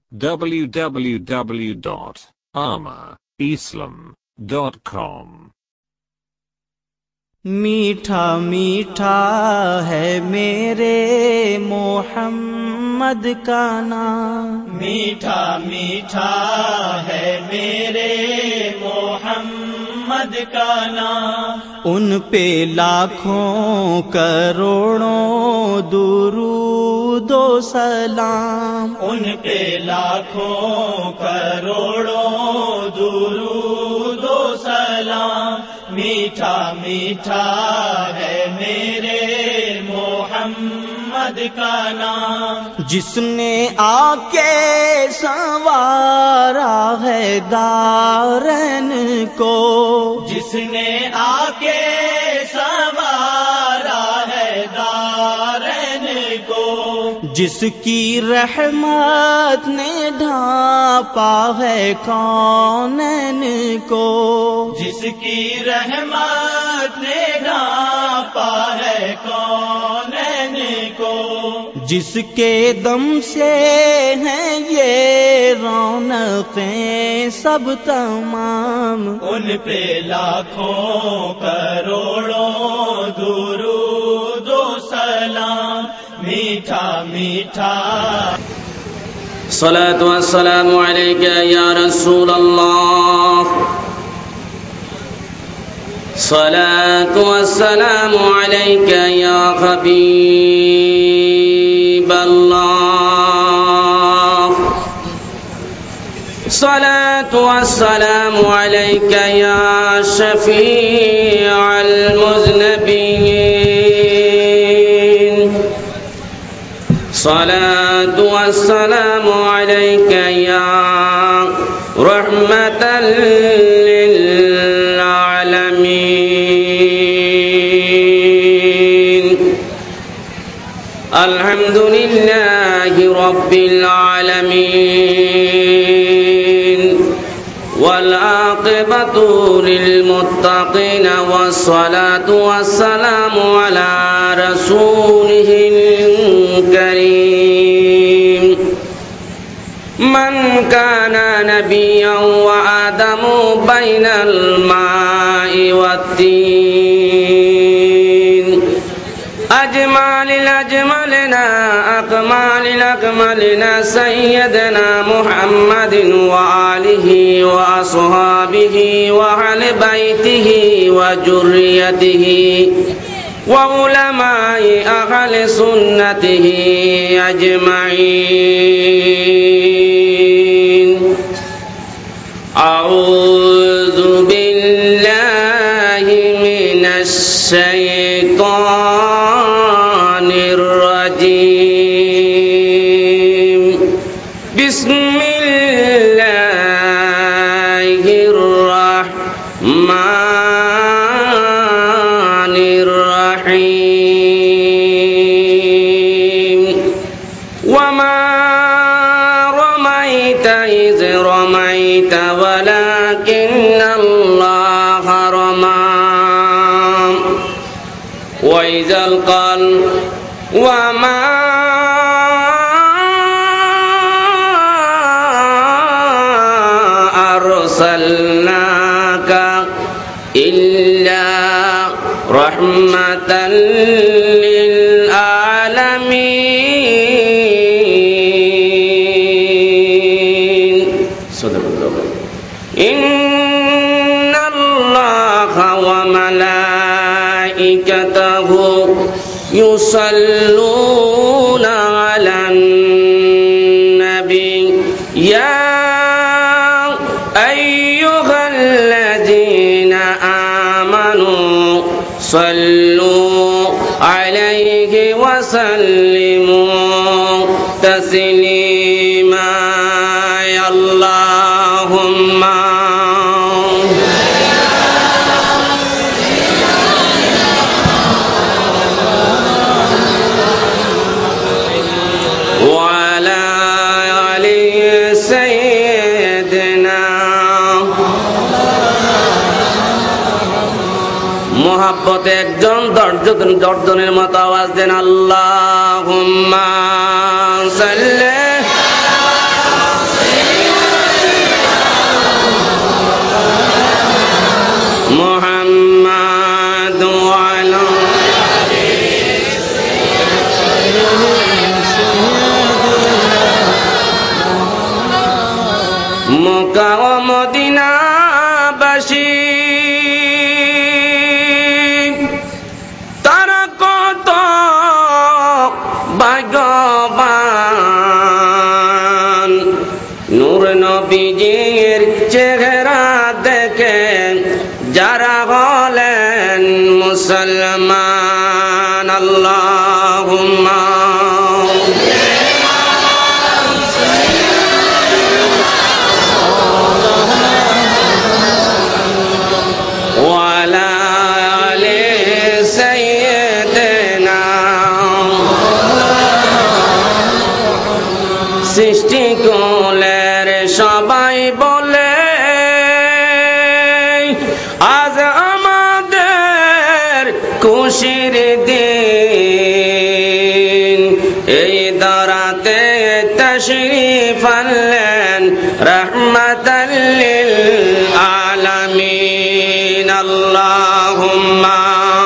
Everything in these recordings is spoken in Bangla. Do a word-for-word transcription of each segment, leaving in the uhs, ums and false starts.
w w w dot arma islam dot com। मीठा मीठा है मेरे मोहम्मद का नाम, मीठा मीठा है मेरे मोहम्मद का नाम। उन पे लाखों करोड़ों दुरूदो सलाम, उन पे लाखों करोड़ों दुरूदो सलाम। मीठा मीठा है मेरे मोहम्मद का नाम। जिसने आके संवारा है दारन को, जिसने आके संवारा है दारन को। जिसकी रहमत ने ढांपा है कौनैन को, जिसकी रहमत ने ढांपा है कौनैन को। जिसके दम से हैं ये रौनकें सब तमाम, उन पे लाखों करोड़ों दुरूदो सलाम। मीठा मीठा सलातु वस्सलामु अलैका या रसूल अल्लाह, सलातु वस्सलामु अलैका या हबीब अल्लाह, सलातु वस्सलामु अलैका या शफीअल मुज़नबीन, सलातु वस्सलामु अलैका या रहमतल लिल आलमीन। अल्हम्दुलिल्लाहि रब्बिल आलमीन वल आक़िबतु लिल मुत्तक़ीन वस्सलातु वस्सलामु अला रसूलिहिल करीम। मन काना नबिय्यन व आदमु बैनल माइ वत्तीन। अजमालिल अजमलिना अकमालिल अकमलिना सय्यदना मुहम्मदिन व आलिहि व अस्हाबिहि व अहलि बैतिहि व जुर्रियतिहि व उलमाए अहले सुन्नतिही अजमाईन। अऊज़ु बिल्लाहि मिनश शैतानिर रजीम। बिस्मिल्लाहिर रहमानिर रहीम। वमा रमैत इज़ रमैत वलाकिन्नल्लाह रमा। वइज़ल क़ल वमा अर्सलनाका इल्ला रहमतल लिल आलमीन। सदक़ल्लाहु। इन्नल्लाहा व मलाइकतहु युसल्लूना अलन नबी या अय्युहल्लज़ीना आमनू सल्लू अलैहि वसल्लिमू तस्लीमा। अल्लाहुम्मा वअला आलि सय्यिदना। मोहब्बत एकজন দশজন দশজনের মতো আওয়াজ দেন আল্লাহুম্মা সাল্লি মক্কা ও মদিনাবাসী তারা কত ভাগ্যবান, নূর নবীজির চেহারা দেখে যারা হলেন মুসলমান। আল্লাহুম্মা ওয়ালা আলি সাইয়্যিদিনা। সৃষ্টিকুলের সবাই বলে আজ আমাদের খুশির দিন, এই দরাতে তাশরীফ আনলেন রাহমাতাল লিল আলামিন। আল্লাহুম্মা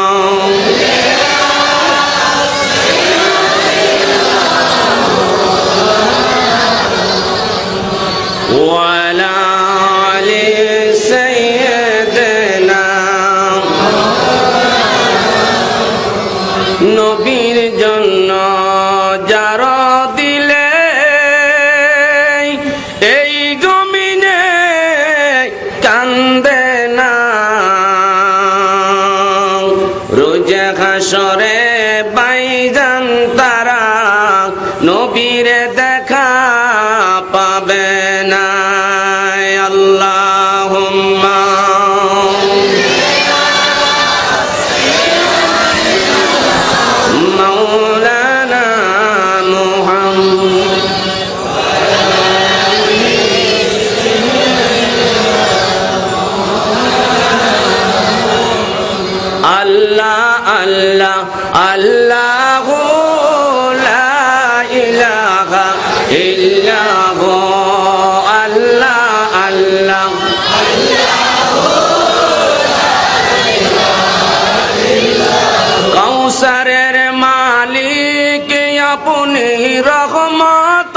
ওয়ালা আলি সাইয়্যিদিনা। নবীর জন্য যারা দিলে এই জমিনে কান্দে না, রোজ হাসরে বাইজান তারা নবীর দেখা পাবে না। আল্লাহুম্মা মাওলানা মুহাম্মদ। আল্লাহ আল্লাহ আল্লাহু লা ইলাহা ইল্লাহু। আল্লাহ আল্লাহ কাউসারের মালিক আপনি, রহমত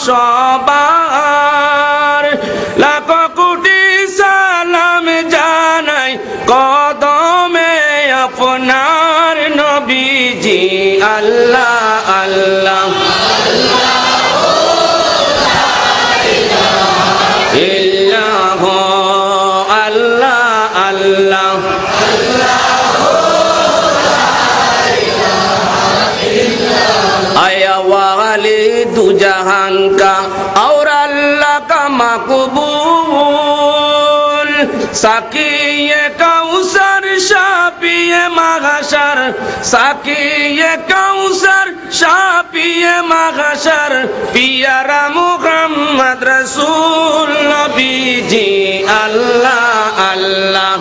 সবার। লাখ কোটি সালাম জানাই কদমে আপনার নবীজি। আল্লাহ আল্লাহ ইল্লাহু। আল্লাহ আল্লাহ आया वाले दू जहान का और अल्लाह का मकबूल। साकिए कौसर शापिए महशर, साकिए कौसर शापिए महशर। पियारा मुहम्मद रसूल नबी जी। अल्लाह अल्लाह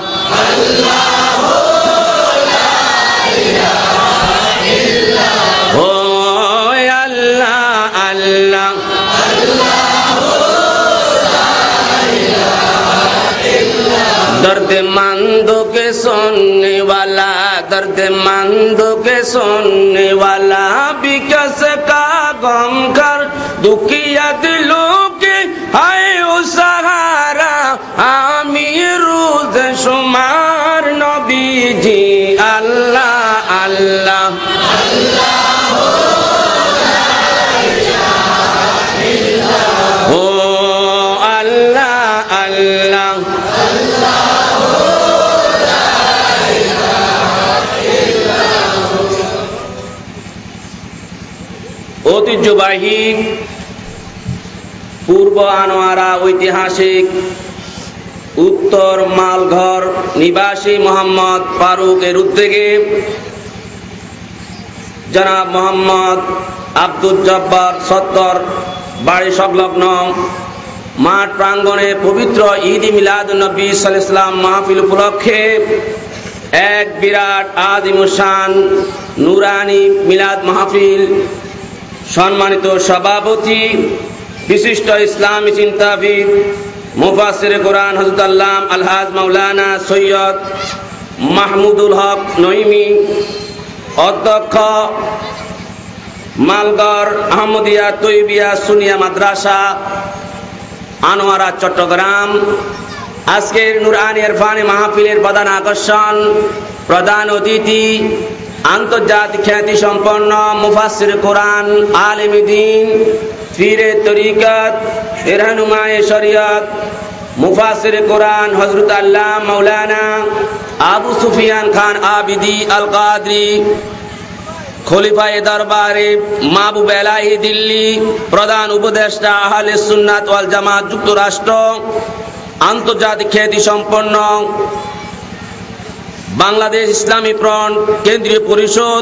दर्द मंदों के सुनने वाला, दर्द मंदों के सुनने वाला, बिकस का गम कर दुखिया दिलों के हाय ओ सहारा। आमीर रोज शुमार नबी जी। अल्लाह अल्लाह ओ अल्लाह अल्लाह ঐতিহ্যবাহী পূর্ব আনোয়ারা ঐতিহাসিক উত্তর মালঘর নিবাসী মোহাম্মদ ফারুক এর উদ্যোগে জনাব মোহাম্মদ আব্দুল জব্বার সত্তর বাড়ি সংলগ্ন মাঠ প্রাঙ্গণে পবিত্র ঈদ মিলাদুন নবী সাল্লাল্লাহু আলাইহি ওয়াসাল্লাম মাহফিল উপলক্ষে এক বিরাট আযিমুশান নুরানি মিলাদ মাহফিল। সম্মানিত সভাপতি বিশিষ্ট ইসলামী চিন্তাবিদ মুফাসসির কোরআন হযরত আল্লামা আলহাজ মাওলানা সৈয়দ মাহমুদুল হক নঈমী, অধ্যক্ষ মালগড় আহমদিয়া তৈবিয়া সুনিয়া মাদ্রাসা, আনোয়ারা চট্টগ্রাম। আজকের নুরানি ইরফানি মাহফিলের প্রধান আকর্ষণ, প্রধান অতিথি, আন্তর্জাতিক খ্যাতি সম্পন্ন মুফাসসির কোরআন, আলেমে দ্বীন, পীরে তরিকত, রাহনুমায়ে শরিয়ত, মুফাসসির কোরআন হযরত আল্লামা মাওলানা আবু সুফিয়ান খান আবিদি আল কাদরি, খলিফায়ে দরবারে মাহবুব এলাহি দিল্লি, প্রধান উপদেষ্টা আহলে সুন্নাত ওয়াল জামাত যুক্তরাষ্ট্র, আন্তর্জাতিক খ্যাতি সম্পন্ন বাংলাদেশ ইসলামী ফ্রন্ট কেন্দ্রীয় পরিষদ,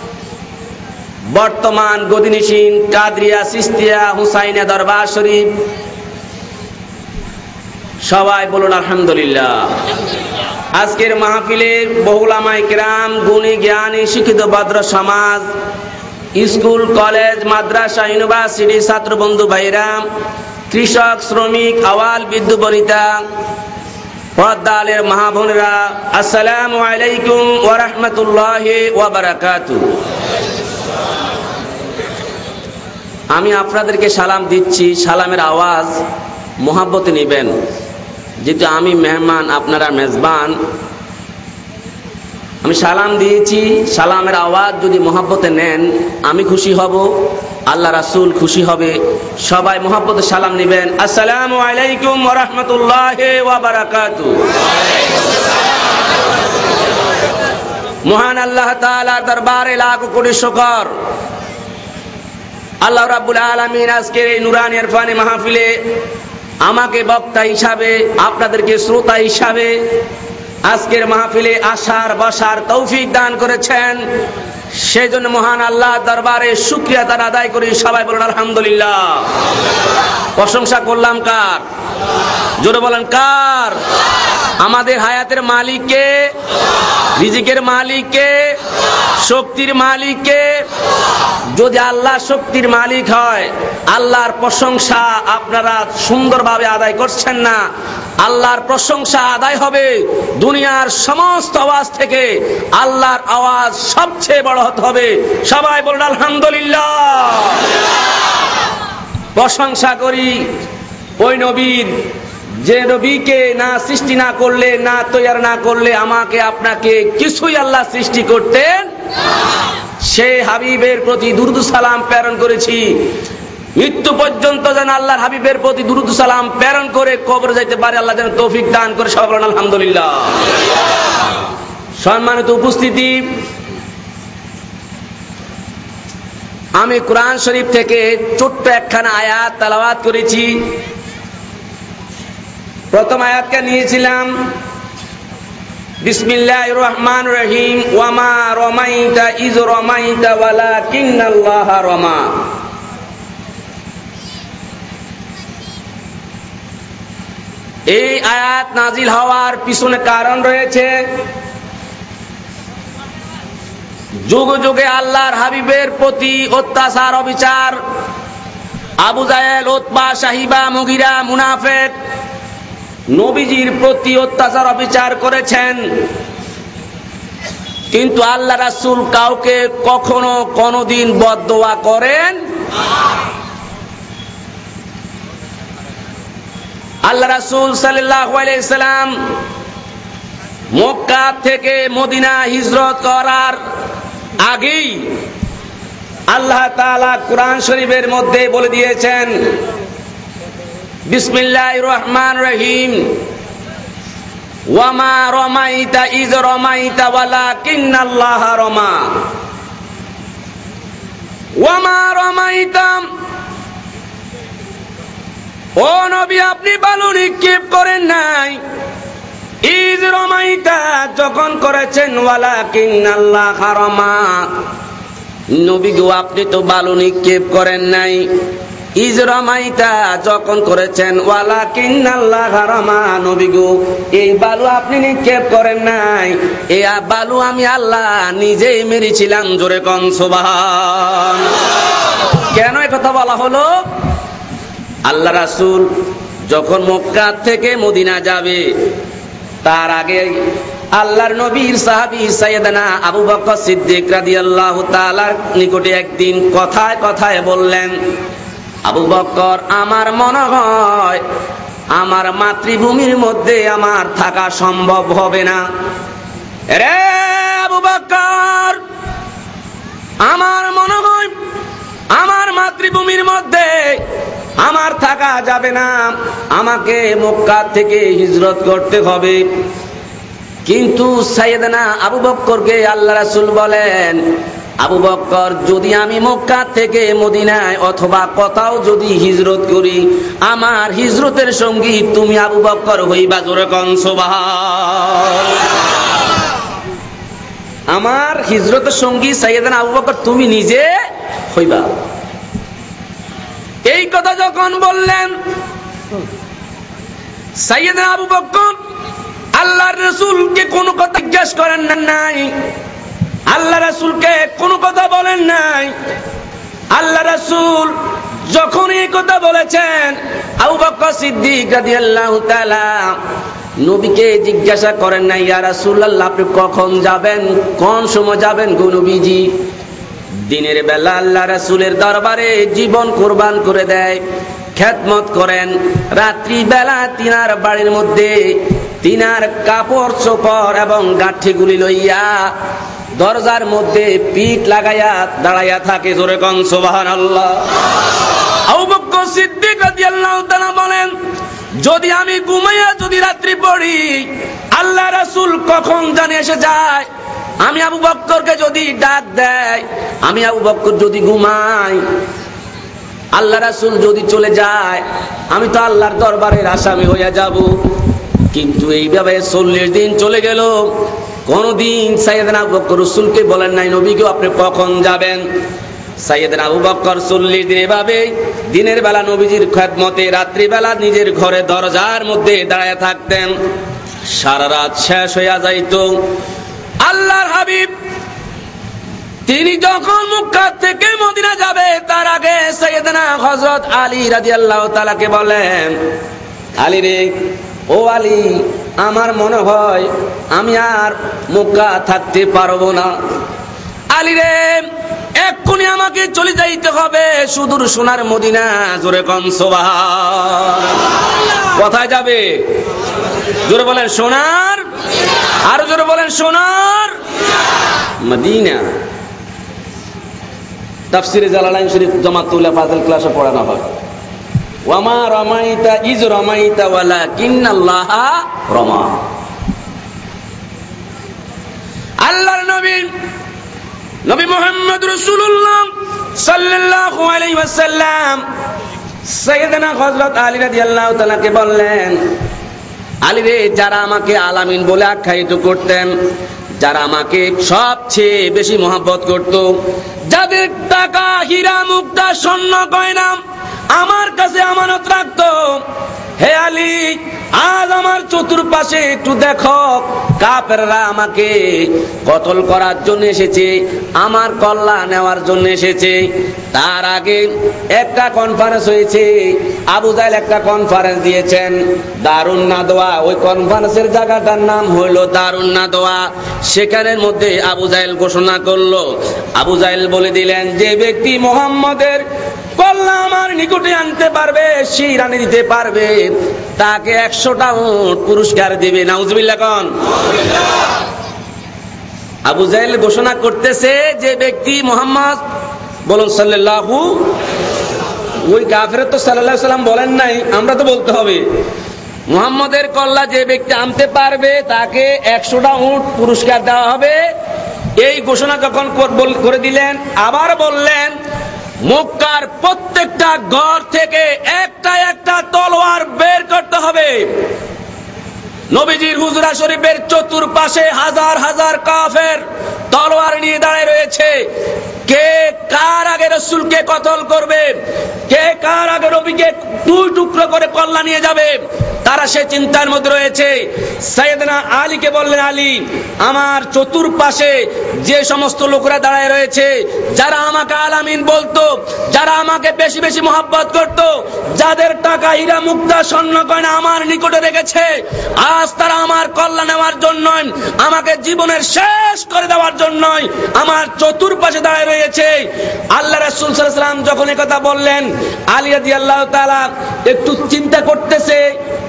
বর্তমান গদিনিসীন কাদরিয়া চিশতিয়া হুসাইনিয়া দরবার শরীফ, সবাই বলুন আলহামদুলিল্লাহ। আজকের মাহফিলে বহু উলামায়ে কেরাম, গুণী জ্ঞানী শিক্ষিত ভদ্র সমাজ, স্কুল কলেজ মাদ্রাসা ইউনিভার্সিটি ছাত্র বন্ধু ভাইরা, কৃষক শ্রমিক আওয়াল বিদ্যু বনিতা, পর্দালের মা বোনেরা, আসসালামু আলাইকুম ওয়া রাহমাতুল্লাহি ওয়া বারাকাতুহু। আমি আপনাদেরকে সালাম দিচ্ছি, সালামের আওয়াজ মোহাব্বতে নেবেন, যেহেতু আমি মেহমান আপনারা মেজবান। আমি সালাম দিয়েছি, সালামের আওয়াজ যদি মোহাব্বতে নেন আমি খুশি হব, আল্লাহ রাসূল খুশি হবে। সবাই মোহাব্বতে সালাম নেবেন, আসসালামু আলাইকুম ওয়া রাহমাতুল্লাহি ওয়া বারাকাতুহু। মহান আল্লাহ তাআলার দরবারে লাখ কোটি শুকর, আল্লাহ রাব্বুল আলামিন আজকের এই নুরানি ইরফানি মাহফিলে আমাকে বক্তা হিসাবে, আপনাদেরকে শ্রোতা হিসাবে আজকের মাহফিলে আসার বসার তৌফিক দান করেছেন। সেই জন্য মহান আল্লাহ দরবারে শুকরিয়া তার আদায় করি। সবাই বলুন আলহামদুলিল্লাহ। প্রশংসা করলাম কার? জোরে বলেন কার? আমাদের হায়াতের মালিক কে? রিজিকের মালিক কে? শক্তির মালিক কে? যদি আল্লাহ শক্তির মালিক হয়, আল্লাহর প্রশংসা আপনারা সুন্দরভাবে আদায় করছেন না। আল্লাহর প্রশংসা আদায় হবে দুনিয়ার সমস্ত আওয়াজ থেকে আল্লাহর আওয়াজ সবচেয়ে বড় হতে হবে। সবাই বলুন আলহামদুলিল্লাহ। প্রশংসা করি ওই নবীর, যে নবীকে না সৃষ্টি না করলে, না তৈয়ার না করলে আমাকে আপনাকে কিছুই আল্লাহ সৃষ্টি করতেন। সে হাবিবের প্রতি দুরূদ সালাম প্রেরণ করেছি, মৃত্যু পর্যন্ত যেন আল্লাহর হাবিবের প্রতি দুরূদ সালাম প্রেরণ করে কবরে যাইতে পারে আল্লাহ যেন তৌফিক দান করে। সবাই বলেন আলহামদুলিল্লাহ। সম্মানিত উপস্থিতি, আমি কোরআন শরীফ থেকে ছোট্ট একখানা আয়াত তেলাওয়াত করেছি। প্রথম আয়াতকে নিয়েছিলাম বিসমিল্লাহির রহমানির রহিম, ওয়া মা রামাইতা ইয রামাইতা ওয়ালাকিন্নাল্লাহা রামা। এই আয়াত নাজিল হওয়ার পিছনে কারণ রয়েছে। যুগ যুগে আল্লাহর হাবিবের প্রতি অত্যাচার অবিচার, আবু জাহেল, উতবা, সাহিবা, মুগিরা, মুনাফিক নবীজির প্রতি অত্যাচার অবিচার করেছেন, কিন্তু আল্লাহ রাসূল কাউকে কখনো কোনদিন বদদোয়া করেন। আল্লাহ রাসূল সাল্লাল্লাহু আলাইহি সাল্লাম মক্কা থেকে মদিনা হিজরত করার আগেই আল্লাহ তাআলা কোরআন শরীফের মধ্যে বলে দিয়েছেন, বিসমিল্লাহির রহমানির রহিম, ওয়া মা রামাইতা ইয রামাইতা ওয়ালাকিন্নাল্লাহা রামা। ওয়া মা রামাইতা, ও নবী আপনি বালু নিক্ষেপ করেন নাই, ইয রামাইতা যখন করেছেন, ওয়ালাকিন্নাল্লাহা রামা নবী গো আপনি তো বালু নিক্ষেপ করেন নাই, ইয রামাইতা যখন করেছেন, ওয়ালাকিন্নাল্লাহা রামা নবী গো এই বালু আপনি নিক্ষেপ করেন নাই, এই বালু আমি আল্লাহ নিজেই মেরেছিলাম। জোরে কোন সুবহান। কেন এই কথা বলা হলো? আল্লাহ রাসূল যখন মক্কা থেকে মদিনা যাবে তার আগে আল্লাহর নবীর সাহাবী সাইয়েদনা আবু বকর সিদ্দিক রাদিয়াল্লাহু তাআলার নিকটে একদিন কথায় কথায় বললেন, আবু বকর, আমার মনে হয় আমার মাতৃভূমির মধ্যে আমার থাকা সম্ভব হবে না। রে আবু বকর, আমার মনে হয় আমার মাতৃভূমির মধ্যে আমার থাকা যাবে না, আমাকে মক্কা থেকে হিজরত করতে হবে। কিন্তু সাইয়েদনা আবু বকরকে আল্লাহ রাসূল বলেন, আবু বকর, যদি আমি মক্কা থেকে মদিনায় অথবা কোথাও যদি হিজরত করি, আমার হিজরতের সঙ্গী তুমি আবু বকর হইবা। জোরে কোন সুবহানাল্লাহ। আমার হিজরতের সঙ্গী সাইয়েদনা আবু বকর তুমি নিজে হইবা। এই কথা যখন বললেন, সাইয়েদনা আবু বকর আল্লাহর রাসূলকে কোনো কথা জিজ্ঞেস করেন নাই, আল্লাহ রাসূলকে কোনো কথা বলেন নাই। আল্লাহ রাসূল যখন এই কথা বলেছেন, আবু বকর সিদ্দিক রাদিয়াল্লাহু তাআলা নবীকে জিজ্ঞাসা করেন না, ইয়া রাসূলুল্লাহ আপনি কখন যাবেন, কোন সময় যাবেন গো নবীজি? দিনের বেলা আল্লাহ রাসূলের দরবারে জীবন কুরবান করে দেয়, খেদমত করেন। রাত্রি বেলা তিনার বাড়ির মধ্যে তিনার কাপড় চোপড় এবং গাঁঠিগুলি লইয়া দরজার মধ্যে পিঠ লাগাইয়া দাঁড়াইয়া থাকে। জোরে কোন সুবহানাল্লাহ। আবু বকর সিদ্দিক রাদিয়াল্লাহু তাআলা বলেন, যদি আমি ঘুমাইয়া যদি রাত্রি পড়ি, আল্লাহ রাসূল কখন জানি এসে যায়। আমি আবু বকরকে যদি ডাক দেয়, আমি আবু বকর যদি ঘুমাই, আল্লাহ রাসূল যদি চলে যায়, আমি তো আল্লাহর দরবারের আসামি হইয়া যাব। কিন্তু এইভাবে চল্লিশ দিন চলে গেল, কোনদিন সাইয়েদনা আবু বকর রাসূলকে বলেন নাই নবীকে আপনি কখন যাবেন। সাইয়েদনা আবু বকর চল্লিশ দিন এভাবে দিনের বেলা নবীজির খেদমতে, রাত্রি বেলা নিজের ঘরে দরজার মধ্যে দাঁড়ায় থাকতেন। সারা রাত শেষ হইয়া যাইত। আল্লাহর হাবিব তিনি যখন মক্কা থেকে মদিনা যাবে, তার আগে সাইয়েদনা হযরত আলী রাদিয়াল্লাহু তাআলাকে বলেন, আলী রে, ও আলী, আমার মনে হয় আমি আর মক্কা থাকতে পারবো না। আলী রে, এক্ষুনি আমাকে চলে যাইতে হবে সুদূর সোনার মদিনা। জোরে কোন সুবহানাল্লাহ। কোথায় যাবে? জোরে বলেন সোনার, আর জোরে বলেন সোনার মদিনা। তাফসীরে জালালাইন শরীফ জামাতুল ফাজিল ক্লাসে পড়ানো হয়, ওয়ামা রামাইতা ইজ রামাইতা ওয়ালাকিন্নাল্লাহা রামা। আল্লাহর নবী নবী মুহাম্মদ রাসূলুল্লাহ সাল্লাল্লাহু আলাইহি ওয়াসাল্লাম সাইয়েদনা হযরত আলী রাদিয়াল্লাহু তাআলাকে বললেন, আলী রে, যারা আমাকে আলামিন বলে আখ্যায়িত করতেন, যারা আমাকে সবচেয়ে বেশি মহব্বত করত, যাদের টাকা হীরা মুক্তা স্বর্ণ গয়না আমার কাছে আমানত রাখতো, হে আলী, আজ আমার চতুর্পাশে একটু দেখো, কাফেররা আমাকে কতল করার জন্য এসেছে, আমার কল্যাণ নেওয়ার জন্য এসেছে। তার আগে একটা কনফারেন্স হয়েছে, আবু জাহেল একটা কনফারেন্স দিয়েছেন, দারুন নাদওয়া। ওই কনফারেন্সের জায়গাটার নাম হলো দারুন নাদওয়া। সেখানের মধ্যে আবু জাহেল ঘোষণা করলো, আবু জাহেল বলে দিলেন, যে ব্যক্তি মুহাম্মদের কল্যাণ আমার নিকটে আনতে পারবে, শিরানি দিতে পারবে, তাকে একশোটা উট পুরস্কার দিবে। নাউজুবিল্লাহ কোন। আবু জাহেল ঘোষণা করতেছে, যে ব্যক্তি মুহাম্মদ বলুন সাল্লাল্লাহু, ওই কাফের তো সাল্লাল্লাহু আলাইহি সাল্লাম বলেন নাই, আমরা তো বলতে হবে, মুহাম্মদের কল্যাণ যে ব্যক্তি আনতে পারবে তাকে একশোটা উট পুরস্কার দেওয়া হবে। এই ঘোষণা যখন করে দিলেন, আবার বললেন, মক্কার প্রত্যেকটা ঘর থেকে একটা একটা তলোয়ার বের করতে হবে। নবীজির হুজরা শরীফের চতুর্পাশে হাজার হাজার কাফের তলোয়ার নিয়ে দাঁড়িয়ে রয়েছে। কে কার আগে রাসূলকে কতল করবে, কে কার আগে নবীকে দুই টুকরো করে কল্লা নিয়ে যাবে, তারা সে চিন্তার মধ্যে রয়েছে। সাইয়েদনা আলীকে বললেন, আলী, আমার চতুর্পাশে যে সমস্ত লোকরা দাঁড়ায় রয়েছে, যারা আমাকে আলামিন বলতো, যারা আমাকে বেশি বেশি মহব্বত করত, যাদের টাকা হীরা মুক্তা স্বর্ণ গয়না আমার নিকটে রেখেছে, আজ তারা আমার কল্যাণ নেওয়ার জন্য, আমাকে জীবনের শেষ করে দেওয়ার জন্য আমার চতুর্পাশে দাঁড়ায় রয়েছে। আল্লাহ রাসূল সাল্লাল্লাহু আলাইহি ওয়াসাল্লাম যখন এই কথা বললেন, আলী রাদিয়াল্লাহু তাআলা একটু চিন্তা করতেছে,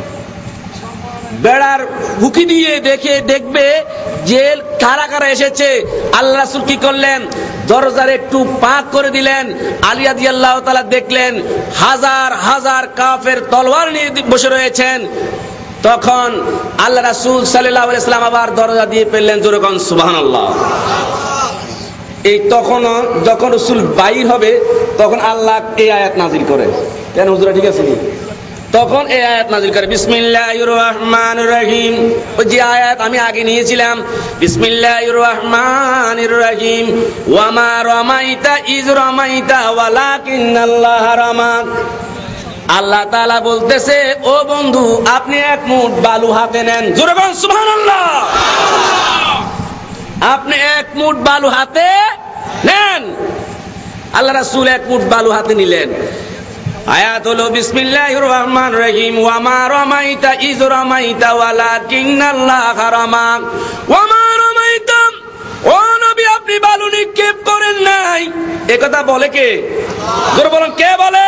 বেড়ার হুকি দিয়ে দেখে দেখবে যে কারা কারা এসেছে। আল্লাহ রাসূল কি করলেন, দরজার একটু পাক করে দিলেন। আলী রাদিয়াল্লাহু তাআলা দেখলেন হাজার হাজার কাফের তলোয়ার নিয়ে বসে রয়েছেন। তখন আল্লাহ রাসূল সাল্লাল্লাহু আলাইহি ওয়াসাল্লাম আবার দরজা দিয়ে পেলেন, জোরে কোন সুবহানাল্লাহ। এই তখন যখন রাসূল বাইর হবে তখন আল্লাহ এই আয়াত নাযিল করে। কেন হুজুরা ঠিক আছে নি? তখন এই আয়াত নাযিল করে, বিসমিল্লাহির রহমানির রহিম। ওই যে আয়াত আমি আগে নিয়েছিলাম, বিসমিল্লাহির রহমানির রহিম, ওয়া মা রামাইতা ইজ রামাইতা ওয়ালাকিন্নাল্লাহ রামা। আল্লাহ তাআলা বলতেছে, ও বন্ধু, আপনি এক মুঠ বালু হাতে নেন, জোরে বলুন সুবহানাল্লাহ। আপনি এক মুঠ বালু হাতে নেন। আল্লাহ রাসূল এক মুঠ বালু হাতে নিলেন। আয়াত হলো বিসমিল্লাহির রহমানির রহিম, ওয়া মা রামাইতা ইজ রামাইতা ওয়ালাকিন্নাল্লাহ রামা। ওয়া মা রামাইতা, ও নবী, আপনি বালু নিক্ষেপ করেন নাই। এই কথা বলে কে? জোরে বলুন, কে বলে?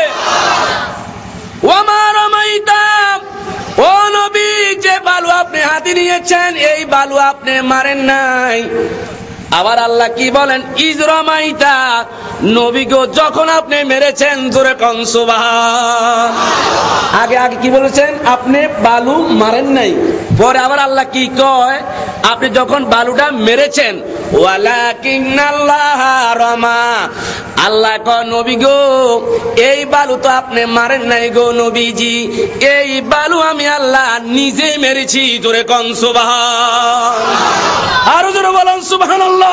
ওয়া মা রামাইতা, ও নবী, যে বালু আপনি হাতে নিয়েছেন এই বালু আপনি মারেন নাই। আবার আল্লাহ কি বলেন, ইজ রামাইতা, নবী গো, যখন আপনি মেরেছেন, জোরে কোন সুবহান। আগে আগে কি বলেছেন, আপনি বালু মারেন নাই। পরে আবার আল্লাহ কি কয়, আপনি যখন বালুটা মেরেছেন, ওয়ালাকিন্নাল্লাহ রামা। আল্লাহ কয়, নবী গো, এই বালু তো আপনি মারেন নাই গো নবীজি, এই বালু আমি আল্লাহ নিজে মেরেছি, জোরে কোন সুবহান। আরো জোরে বলেন সুবহানাল্লাহ।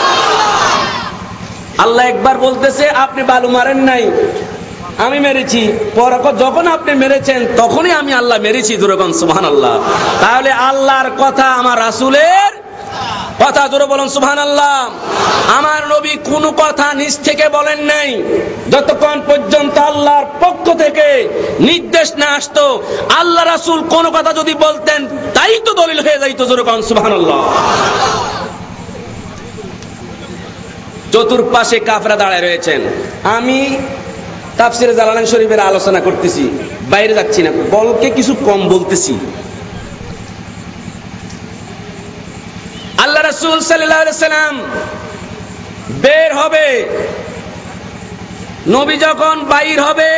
আল্লাহ একবার বলতেছে, আপনি বালু মারেন নাই, আমি মেরেছি। পরে যখন আপনি মেরেছেন তখনই আমি আল্লাহ মেরেছি, জোরে বলুন সুবহানাল্লাহ। তাহলে আল্লাহর কথা আমার রাসূলের কথা, জোরে বলুন সুবহানাল্লাহ। আমার নবী কোনো কথা নিজ থেকে বলেন নাই, যতক্ষণ পর্যন্ত আল্লাহর পক্ষ থেকে নির্দেশ না আসতো। আল্লাহ রাসূল কোন কথা যদি বলতেন তাই তো দলিল হয়ে যাইতো, জোরে বলুন সুবহানাল্লাহ। চতুর্পাশে কাফেররা দাঁড়ায় রয়েছেন। আমি তাফসীরে জালালাইন শরীফের আলোচনা করতেছি, বাইরে যাচ্ছি না, বলকে কিছু কম বলতেছি। আল্লাহ রাসূল সাল্লাল্লাহু আলাইহি সাল্লাম বের হবে, নবী যখন বাইর হবে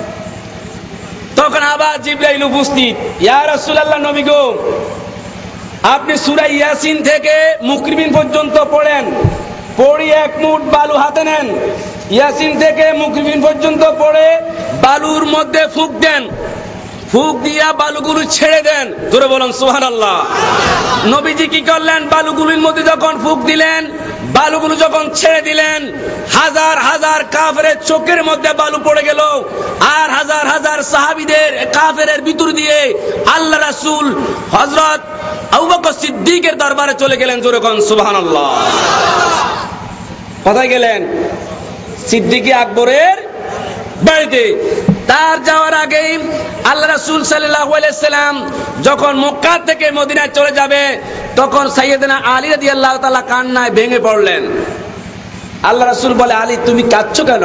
তখন আবার জিবরাইল উপস্থিত। ইয়া রাসূলুল্লাহ, নবী গো, আপনি সূরা ইয়াসিন থেকে মুকরিবিন পর্যন্ত পড়েন, পড়ি এক মুঠ বালু হাতে নেন, ইয়াসিন থেকে মুকরিবিন পর্যন্ত পড়ে বালুর মধ্যে ফুঁক দেন, ফুঁক দিয়া বালুগুলো ছেড়ে দেন, জোরে বলুন সুবহানাল্লাহ। নবীজি কি করলেন, বালুগুলোর মধ্যে যখন ফুঁক দিলেন, বালুগুলো যখন ছেড়ে দিলেন, হাজার হাজার কাফেরের চোখের মধ্যে বালু পড়ে গেল, আর হাজার হাজার সাহাবীদের কাফেরের ভিতর দিয়ে আল্লাহ রাসূল হযরত আবু বকর সিদ্দিকের দরবারে চলে গেলেন, জোরে বলুন সুবহানাল্লাহ। কোথায় গেলেন? সিদ্দিকে আকবরের বাড়িতে। তার যাওয়ার আগে আল্লাহ রাসূল সাল্লাল্লাহু আলাইহি সাল্লাম যখন মক্কা থেকে মদিনায় চলে যাবে তখন সাইয়েদনা আলী রাদিয়াল্লাহু তাআলা কান্নায় ভেঙে পড়লেন। আল্লাহ রাসূল বলে, আলী, তুমি কাঁদছো কেন?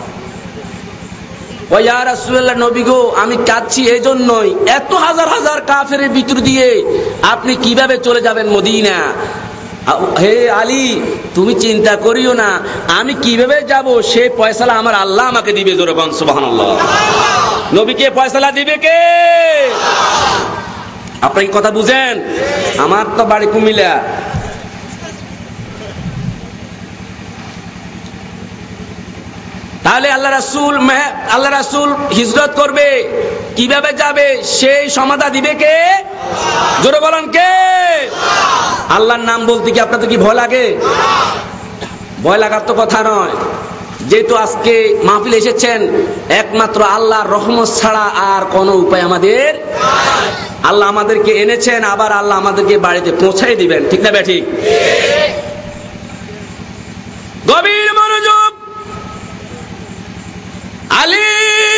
ও ইয়া রাসূলুল্লাহ, নবী গো, আমি কাঁদছি এই জন্যই, এত হাজার হাজার কাফেরের ভিতর দিয়ে আপনি কিভাবে চলে যাবেন মদিনা? হে আলী, তুমি চিন্তা করিও না, আমি কিভাবে যাব সেই ফয়সালা আমার আল্লাহ আমাকে দিবে, জোরে বলুন সুবহানাল্লাহ। নবীকে ফয়সালা দিবে কে? আপনি কি কথা বুঝেন? আমার তো বাড়ি কুমিল্লা। তাহলে আল্লাহ রাসূল আল্লাহ রাসূল হিজরত করবে, কিভাবে যাবে সেই সমাধান দিবে কে? জোরে বলেন কে? আল্লাহর নাম বলতে কি আপনাদের কি ভয় লাগে? ভয় লাগার তো কথা নয়। যেহেতু আজকে মাহফিলে এসেছেন, একমাত্র আল্লাহর রহমত ছাড়া আর কোনো উপায় আমাদের আল্লাহ আমাদেরকে এনেছেন, আবার আল্লাহ আমাদেরকে বাড়িতে পৌঁছাই দিবেন। ঠিক না ঠিক? গভীর মনোযোগ। আলী,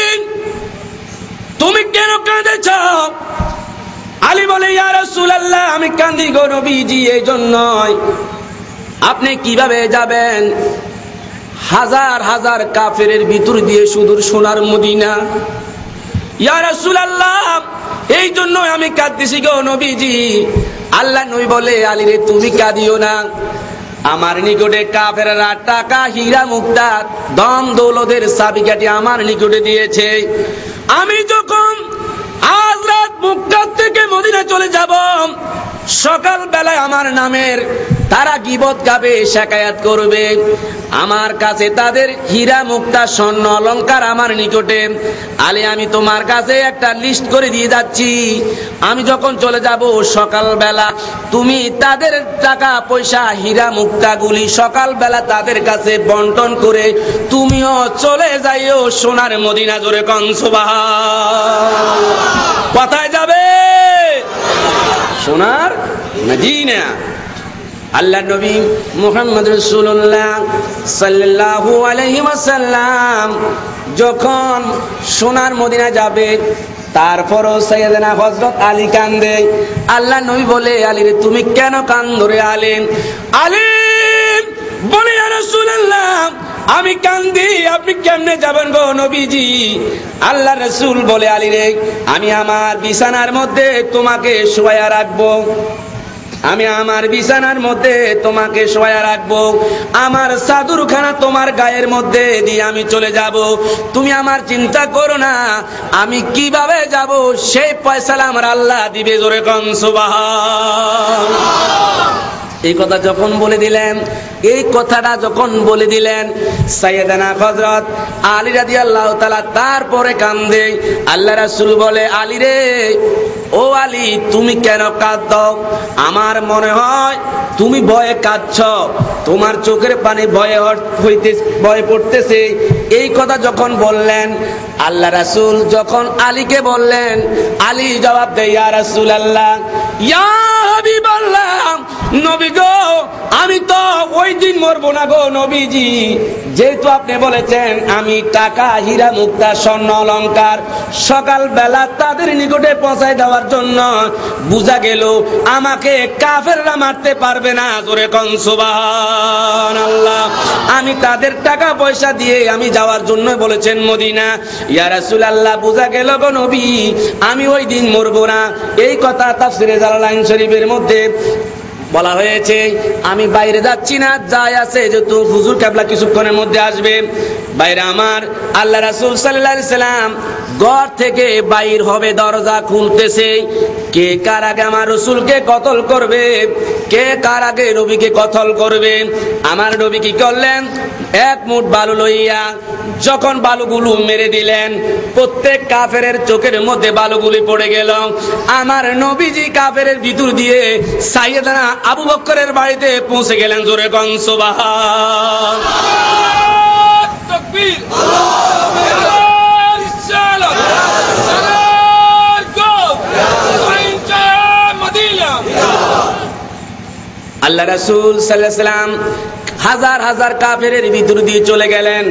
তুমি কেন কাঁদেছ? আলী বলে, ইয়া রাসূলুল্লাহ, আমি কাঁদি গো নবীজি এই জন্যই, আপনি কিভাবে যাবেন হাজার হাজার কাফেরের ভিতর দিয়ে সুদূর সোনার মদিনা? ইয়া রাসূলুল্লাহ, এই জন্য আমি কাঁদতেছি গো নবীজি। আল্লাহ নবী বলে, আলী রে, তুমি কাঁদিও না, আমার নিকটে কাফেররা টাকা, হীরা, মুক্তা, ধন দৌলতের চাবিকাঠি আমার নিকটে দিয়েছে। আমি যখন আজ রাত মক্কা থেকে মদিনা চলে যাব, সকাল বেলায় আমার নামের তারা গীবত গাবে, শিকায়াত করবে। আমার কাছে তাদের হীরা, মুক্তা, স্বর্ণ, অলংকার আমার নিকটে। আলী, আমি তোমার কাছে একটা লিস্ট করে দিয়ে যাচ্ছি। আমি যখন চলে যাব সকাল বেলা, তুমি তাদের টাকা পয়সা, হীরা, মুক্তাগুলি সকাল বেলা তাদের কাছে বন্টন করে তুমিও চলে যাইও সোনার মদিনা। জোরে কোন সুবহানাল্লাহ। কোথায় যাবে? সোনার মদিনা। আল্লাহ নবী মুহাম্মদ রাসূলুল্লাহ সাল্লাল্লাহু আলাইহি ওয়াসাল্লাম যখন সোনার মদিনা যাবে, তারপরও সাইয়েদনা হযরত আলী কান্দে। আল্লাহ নবী বলে, আলী রে, তুমি কেন কান্দো রে আলী? আলী বলে, ইয়া রাসূলুল্লাহ, আমি কান্দি, আপনি কেমনে যাবেন গো নবীজি? আল্লাহ রাসূল বলে, আলী রে, আমি আমার বিছানার মধ্যে তোমাকে শোয়া রাখবো, আমি আমার বিছানার মধ্যে তোমাকে শোয়া রাখবো, আমার চাদরখানা তোমার গায়ের মধ্যে দিয়ে আমি চলে যাব। তুমি আমার চিন্তা করো না, আমি কিভাবে যাব সেই ফয়সালা আমার আল্লাহ দিবে। জোরে কোন সুবহানাল্লাহ। এই কথা যখন বলে দিলেন, এই কথাটা যখন বলে দিলেন, সাইয়েদনা হযরত আলী রাদিয়াল্লাহু তাআলা তারপরে কান্দে। আল্লাহ রাসূল বলে, আলী রে, ও আলী, তুমি কেন কাঁদছো? আমার মনে হয় তুমি ভয়ে কাঁদছো, তোমার চোখের পানি ভয়ে হইতে ভয় পড়তেছে। এই কথা যখন বললেন, আল্লাহ রাসূল যখন আলীকে বললেন, আলী জবাব দেয়, ইয়া রাসূলুল্লাহ, ইয়া হাবিবাল্লাহ, নবী গো, আমি তো ওই দিন মরবো না গো নবীজি, যেহেতু আপনি বলেছেন আমি টাকা, হীরা, মুক্তা, স্বর্ণ, অলংকার সকাল বেলা তাদের নিকটে পৌঁছায় দেওয়ার জন্য। বুঝা গেল আমাকে কাফেররা মারতে পারবে না। জোরে কোন সুবহানাল্লাহ। আমি তাদের টাকা পয়সা দিয়ে আমি যাওয়ার জন্য বলেছেন মদিনা। ইয়া রাসূলুল্লাহ, বুঝা গেল গো নবী, আমি ওই দিন মরবো না। এই কথা তাফসীরে জালালাইন শরীফের মধ্যে বলা হয়েছে। আমি বাইরে যাচ্ছি না, যাই আছে, যেহেতু হুজুর কেবলা কিছুক্ষণের মধ্যে আসবে। বাইরে আমার আল্লাহ রাসূল সাল্লাল্লাহু আলাইহি সাল্লাম ঘর থেকে বাইর হবে, দরজা খুলতেছে। কে কার আগে আমার রাসূলকে কতল করবে, কে কার আগে নবীকে কতল করবে? আমার নবী কি করলেন? এক মুঠ বালু লইয়া যখন বালুগুলো মেরে দিলেন, প্রত্যেক কাফেরের চোখের মধ্যে বালুগুলি পড়ে গেল। আমার নবীজি কাফেরের ভিতর দিয়ে সাইয়েদনা আবু বকরের বাড়িতে পৌঁছে গেলেন। জোরে কোন সুবহানাল্লাহ। তাকবীর। আল্লাহ রাসূল সাল্লাল্লাহু আলাইহি সাল্লাম হাজার হাজার কাফেরের ভিতর দিয়ে চলে গেলেন।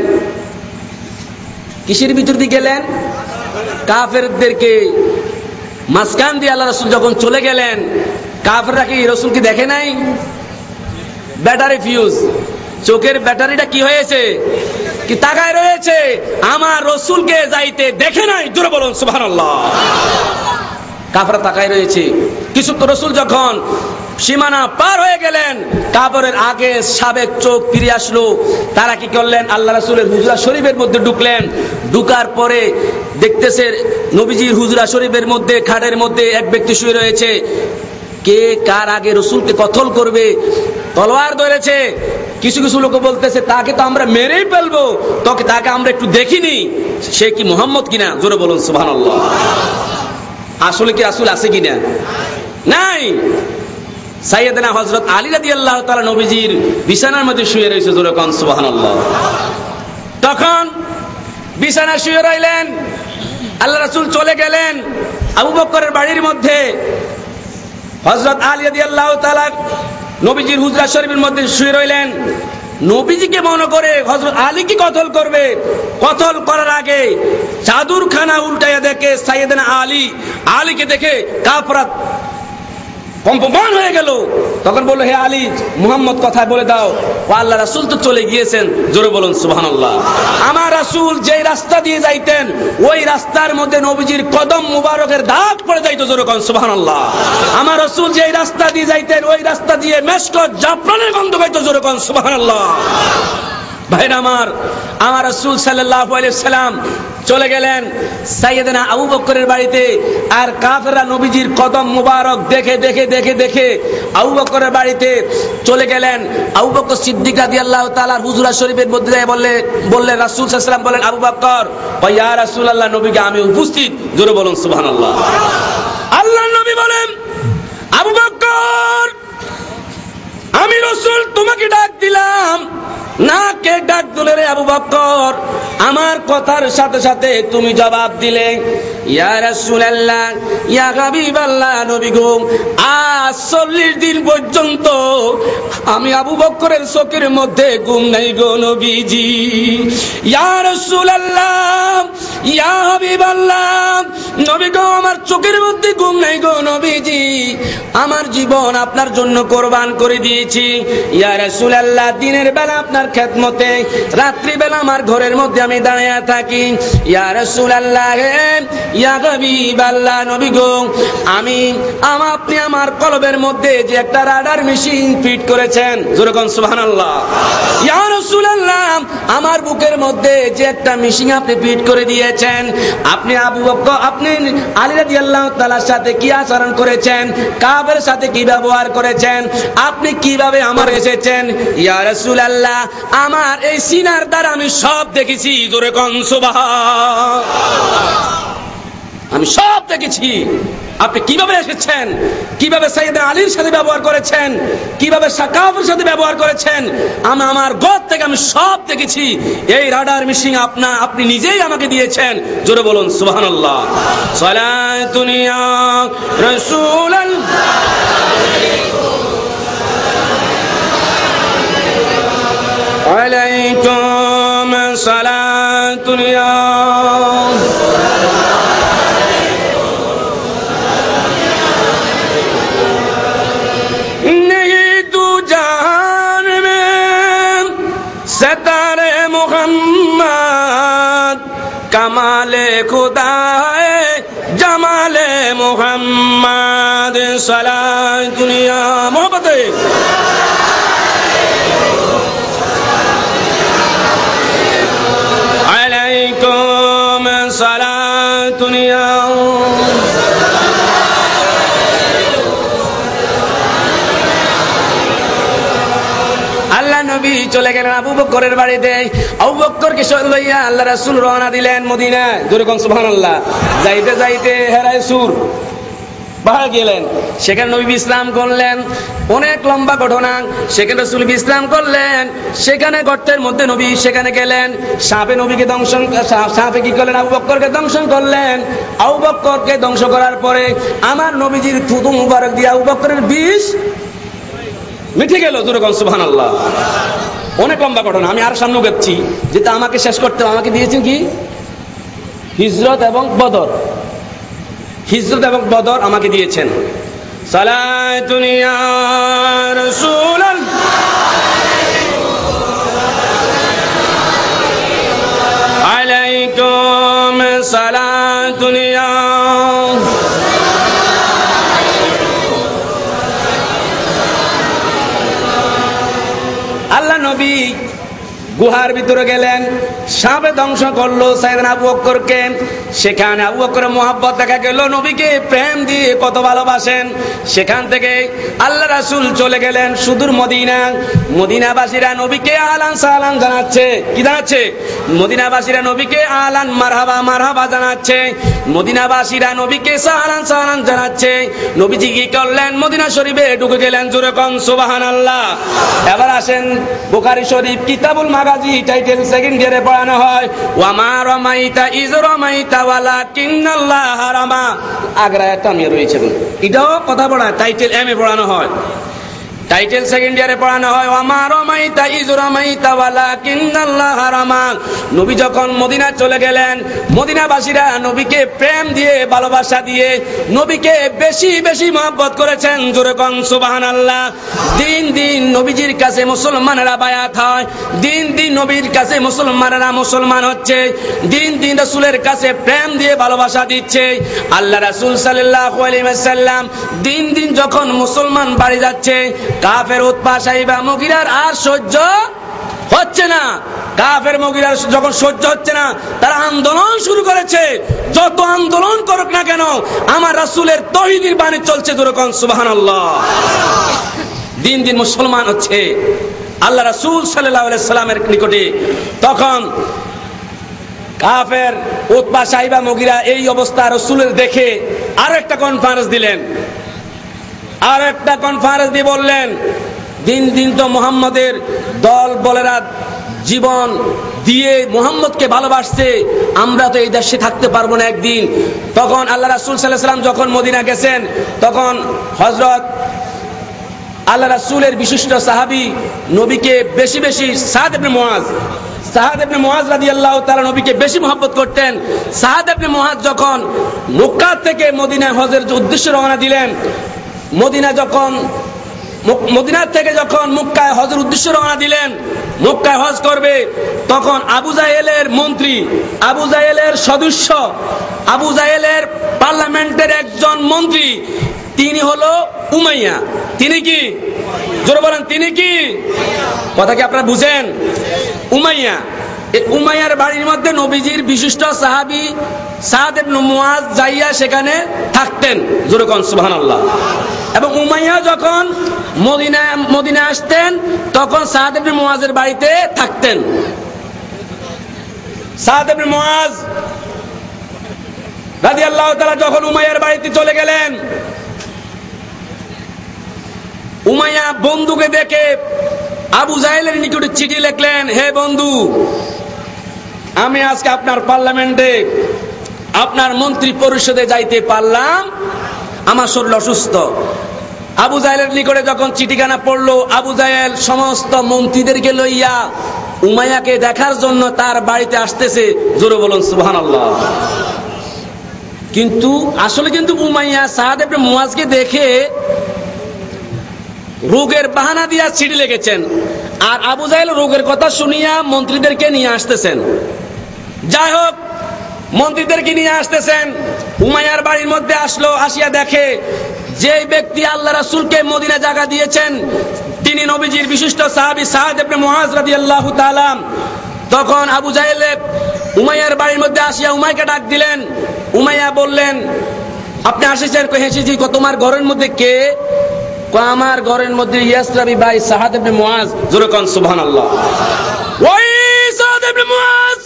কিসের ভিতর দিয়ে গেলেন? কাফেরদেরকে মাঝখান দিয়ে আল্লাহ রাসূল যখন চলে গেলেন, কাফেররা কি রাসূলকে দেখে নাই? ব্যাটারি ফিউজ, চোখের ব্যাটারিটা কি হয়েছে? কি তাকায় রয়েছে, আমার রাসূলকে যাইতে দেখে নাই। জোরে বলুন সুবহানাল্লাহ। কাফেররা তাকায় রয়েছে। কিছু তো রাসূল যখন সীমানা পার হয়ে গেলেন, কাফেরের আগে সাবেক চোখ ফিরে আসলো। তারা কি করলেন? আল্লাহ রাসূলের হুজরা শরীফের মধ্যে ঢুকলেন। ঢুকার পরে দেখতেছে নবীজির হুজরা শরীফের মধ্যে খাটের মধ্যে এক ব্যক্তি শুয়ে রয়েছে। কে কার আগে রাসূলকে কতল করবে, তলোয়ার ধরেছে। কিছু কিছু লোক বলতেছে, তাকে তো আমরা মেরেই ফেলবো, তোকে তাকে আমরা একটু দেখিনি, সে কি মুহাম্মদ কিনা। জোরে বলুন সুবহানাল্লাহ। আসলে কি রাসূল আছে কিনা? নাই। সাইয়েদনা হযরত আলী রাদিয়াল্লাহু তাআলা নবীজির বিছানার মধ্যে শুয়ে রয়েছে। জোরে কোন সুবহানাল্লাহ। তখন বিছানায় শুয়ে রইলেন, আল্লাহ রাসূল চলে গেলেন। আবু বকরের বাড়ির মধ্যে হযরত আলী রাদিয়াল্লাহু তাআলা নবীজির হুজরা শরীফের মধ্যে শুয়ে রইলেন। নবীজিকে মনে করে হযরত আলীকে কতল করবে। কতল করার আগে চাদরখানা উল্টাইয়া দেখে সাইয়েদনা আলী, আলীকে দেখে কাফরা কম্পমান হয়ে গেল। তখন বলল, হে আলী, মুহাম্মদ কথা বলে দাও, ও আল্লাহ রাসূল তো চলে গিয়েছেন। জোরে বলুন সুবহানাল্লাহ। আমার রাসূল যেই রাস্তা দিয়ে যাইতেন ওই রাস্তার মধ্যে নবীজির কদম মুবারকের দাগ পড়ে যাইতো। জোরে বলুন সুবহানাল্লাহ। আমার রাসূল যেই রাস্তা দিয়ে যাইতেন ওই রাস্তা দিয়ে মেশকত জাফরানের গন্ধ গাইতো। জোরে বলুন সুবহানাল্লাহ। ভাইরা আমার, আমার রাসূল সাল্লাল্লাহু আলাইহি সাল্লাম চলে গেলেন সাইয়েদনা আবু বকরের বাড়িতে। আর কাফেররা নবীজির কদম মুবারক দেখে দেখে দেখে দেখে আবু বকরের বাড়িতে চলে গেলেন। আবু বকর সিদ্দিক রাদিয়াল্লাহু তাআলা হুজরা শরীফের মধ্যে বললে বললেন রাসূল সাল্লাল্লাহু আলাইহি সাল্লাম বলেন, আবু বকর, ও ইয়া রাসূলুল্লাহ, নবীকে আমি উপস্থিত। জোরে বলুন সুবহানাল্লাহ। আল্লাহর নবী বলেন, আবু বকর, আমি রাসূল তোমাকে ডাক দিলাম। না, কে ডাক দিলে রে আবু বকর? আমার কথার সাথে সাথে তুমি জবাব দিলে, ইয়া রাসূলুল্লাহ, ইয়া হাবিবাল্লাহ, নবী গো, আজ চল্লিশ দিন পর্যন্ত আমি আবু বকরের চোখের মধ্যে ঘুম নাই গো নবীজি। ইয়া রাসূলুল্লাহ, ইয়া হাবিবাল্লাহ, নবী গো, আমার চোখের মধ্যে ঘুম নাই গো নবীজি। আমার জীবন আপনার জন্য কোরবান করে দিয়েছি। ইয়া রাসূলুল্লাহ, দিনের বেলা আপনার খেদমতে, রাত্রি বেলা আমার ঘরের মধ্যে আমি দাঁড়িয়ে থাকি। ইয়া রাসূলুল্লাহ, ইয়া হাবিবাল্লাহ, নবী গো, আমি আপনি আমার কলবের মধ্যে যে একটা রাডার মেশিন ফিট করেছেন। জোরে বলুন সুবহানাল্লাহ। ইয়া রাসূলুল্লাহ, আমার বুকের মধ্যে যে একটা মেশিন আপনি ফিট করে দিয়েছেন। আপনি আবু বকর, আপনি আলী রাদিয়াল্লাহু তাআলার সাথে কি আচরণ করেছেন, কাফের সাথে কি ব্যবহার করেছেন, আপনি কিভাবে আমার এসেছেন। ইয়া রাসূলুল্লাহ, আমার এই সিনার দ্বারা আমি সব দেখেছি। জোরে কোন সুবহান। আমি সব দেখেছি আপনি কিভাবে এসেছেন, কিভাবে সাইয়েদনা আলীর সাথে ব্যবহার করেছেন, কিভাবে সাকাফের সাথে ব্যবহার করেছেন। আমি আমার গদ থেকে আমি সব দেখেছি। এই রাডার মেশিন আপনা আপনি নিজেই আমাকে দিয়েছেন। জোরে বলুন সুবহানাল্লাহ। সালাতুন ইয়া রাসূলুল্লাহ, আলাইকুম সালাতুন ইয়া सतारे मोहम्मद, कमाले खुदा है जमाले मोहम्मद। सलाम दुनिया मोहब्बत अलैकुम सलाम दुनिया। নবী চলে গেলেন আবু বকরের বাড়িতে। আবু বকরকে সঙ্গে লইয়া আল্লাহ রাসূল রওনা দিলেন মদিনায়। জোরে কোন সুবহানাল্লাহ। যাইতে যাইতে হেরায় সুর পাহাড় গেলেন। সেখানে নবী ইসলাম করলেন। অনেক লম্বা ঘটনা। সেখানে রাসূল ইসলাম করলেন। সেখানে গর্তের মধ্যে নবী সেখানে গেলেন। সাপে নবীকে দংশন, সাপে কি করলেন? আবু বকরকে দংশন করলেন। আবু বকরকে ধ্বংস করার পরে আমার নবীজির থুতু মুবারক দিয়ে আবু বকরের বিষ মিঠে গেল। জোরে কোন সুবহানাল্লাহ। অনেক লম্বা ঘটনা, আমি আর সামনে গেছি যেটা আমাকে শেষ করতে আমাকে দিয়েছেন কি হিজরত এবং বদর। হিজরত এবং বদর আমাকে দিয়েছেন। সালাতুন ইয়া রাসূলুল্লাহ, আলাইকুম সালাতুন ইয়া আল্লাহ নবী গুহার ভিতরে গেলেন। সাপে ধ্বংস করলো সাইয়েদনা আবু বকরকে। সেখানে আবু বকরের মোহাব্বত দেখা গেল, নবীকে প্রেম দিয়ে কত ভালোবাসেন। সেখান থেকে আল্লাহ রাসূল চলে গেলেন সুদূর মদিনা। মদিনাবাসীরা নবীকে আলান সালাম জানাচ্ছে। কি জানাচ্ছে? মদিনাবাসীরা নবীকে আলান মারহাবা মারহাবা জানাচ্ছে। মদিনাবাসীরা নবীকে সালাম সালাম জানাচ্ছে। নবীজি কি করলেন? মদিনা শরীফে ঢুকে গেলেন। জোরে কোন সুবহানাল্লাহ। এবার আসেন বুখারী শরীফ কিতাবুল মাগাজি টাইটেল সেকেন্ড ইয়ারে পড়ানো হয়, ওয়া মা রামাইতা ইজ রামাইতা মাইতা ওয়ালাকিন্নাল্লাহ হারামা। আগের আয়াতটা আমি রয়েছে, এটাও কথা পড়া টাইটেল এম এ পড়ানো হয়, টাইটেল সেকেন্ড ইয়ারে পড়ানো হয়। ওয়ামা রামাইতা ইয রামাইতা ওয়ালাকিন্নাল্লাহ হারামা। নবী যখন মদিনা চলে গেলেন, মদিনাবাসীরা নবীকে প্রেম দিয়ে ভালোবাসা দিয়ে নবীকে বেশি বেশি মহব্বত করেছেন। জোরে কোন সুবহানাল্লাহ। দিন দিন নবীজির কাছে মুসলমানেরা বায়াত হয়, দিন দিন নবীর কাছে মুসলমানেরা মুসলমান হচ্ছে, দিন দিন রাসূলের কাছে প্রেম দিয়ে ভালোবাসা দিচ্ছে। আল্লাহ রাসূল সাল্লাল্লাহু আলাইহি ওয়াসাল্লাম দিন দিন যখন মুসলমান বাড়ি যাচ্ছে, কাফের উতবা সাইবা মুগিরার আর সহ্য হচ্ছে না। কাফের মুগিরার যখন সহ্য হচ্ছে না, তারা আন্দোলন শুরু করেছে। যত আন্দোলন করুক না কেন, আমার রাসূলের তাওহীদের বাণী চলছে। জোরে কোন সুবহানাল্লাহ। দিন দিন মুসলমান হচ্ছে আল্লাহ রাসূল সাল্লাল্লাহু আলাইহি সাল্লামের নিকটে। তখন কাফের উতবা সাইবা মুগিরা এই অবস্থা রাসূলের দেখে আরো একটা কনফারেন্স দিলেন, আর একটা কনফারেন্স দিয়ে বললেন, দিন দিন তো মুহাম্মদের দল বলেরা জীবন দিয়ে মুহাম্মদকে ভালোবাসছে, আমরা তো এই দেশে থাকতে পারবো না একদিন। তখন আল্লাহ রাসূল সাল্লাল্লাহু আলাইহি সাল্লাম যখন মদিনা গেছেন, তখন হযরত আল্লাহ রাসূলের বিশিষ্ট সাহাবী নবীকে বেশি বেশি সাদ ইবনে মুআজ সাদ ইবনে মুআজ রাদিয়াল্লাহু তাআলা নবীকে বেশি মহব্বত করতেন। সাদ ইবনে মুআজ যখন মক্কা থেকে মদিনায় হজের উদ্দেশ্যে রওনা দিলেন, মদিনা যখন মদিনা থেকে যখন মক্কায় হজের উদ্দেশ্যে রওনা দিলেন, মক্কায় হজ করবে, তখন আবু জাহেলের মন্ত্রী, আবু জাহেলের সদস্য, আবু জাহেলের পার্লামেন্টের একজন মন্ত্রী, তিনি হলো উমাইয়া। তিনি কি? জোরে বলেন, তিনি কি? কথা কি আপনারা বুঝেন? উমাইয়া। এই উমাইয়ার বাড়ির মধ্যে নবীজির বিশিষ্ট সাহাবী সাদ ইবনে মুআজ যাইয়া সেখানে থাকতেন। জোরে কোন সুবহানাল্লাহ। এবং উমাইয়া যখন মদিনা মদিনা আসতেন, তখন সাদ ইবনে মুআজের বাড়িতে থাকতেন। সাদ ইবনে মুআজ রাদিয়াল্লাহু তাআলা যখন উমাইয়ার বাড়িতে চলে গেলেন, উমাইয়া বন্ধুকে দেখে আবু জাহেলের নিকটে চিঠি লিখলেন, হে বন্ধু, আমি আজকে আপনার পার্লামেন্টে আপনার মন্ত্রী পরিষদে যাইতে পারলাম, আমার শরীর অসুস্থ। আবু জাহেলের নিকটে যখন চিঠিখানা পড়লো, আবু জাহেল সমস্ত মন্ত্রীদেরকে লইয়া উমাইয়াকে দেখার জন্য তার বাড়িতে আসতেছে। জোরে বলুন সুবহানাল্লাহ। কিন্তু আসলে কিন্তু উমাইয়া সাদ ইবনে মুআজকে দেখে রোগের বাহানা দিয়া চিঠি লিখেছেন, আর আবু জাহেল রোগের কথা শুনিয়া মন্ত্রীদেরকে নিয়ে আসতেছেন। যাই হোক, মন্ত্রীদেরকে নিয়ে আসতেছেন, উমাইয়ার বাড়ির মধ্যে আসলো, আসিয়া দেখে যে ব্যক্তি আল্লাহ রাসূলকে মদিনা জায়গা দিয়েছেন, তিনি নবীজির বিশিষ্ট সাহাবী সাদ ইবনে মুআজ রাদিয়াল্লাহু তাআলা। তখন আবু জাহেল উমাইয়ার বাড়ির মধ্যে আসিয়া উমাইয়াকে ডাক দিলেন। উমাইয়া বললেন, আপনি আসেছেন? কই এসেছি। তোমার ঘরের মধ্যে কে? আমার ঘরের মধ্যে ইয়াসরাবি ভাই সাদ ইবনে মুআজ। জোরে কোন সুবহানাল্লাহ। ওই সাদ ইবনে মুআজ,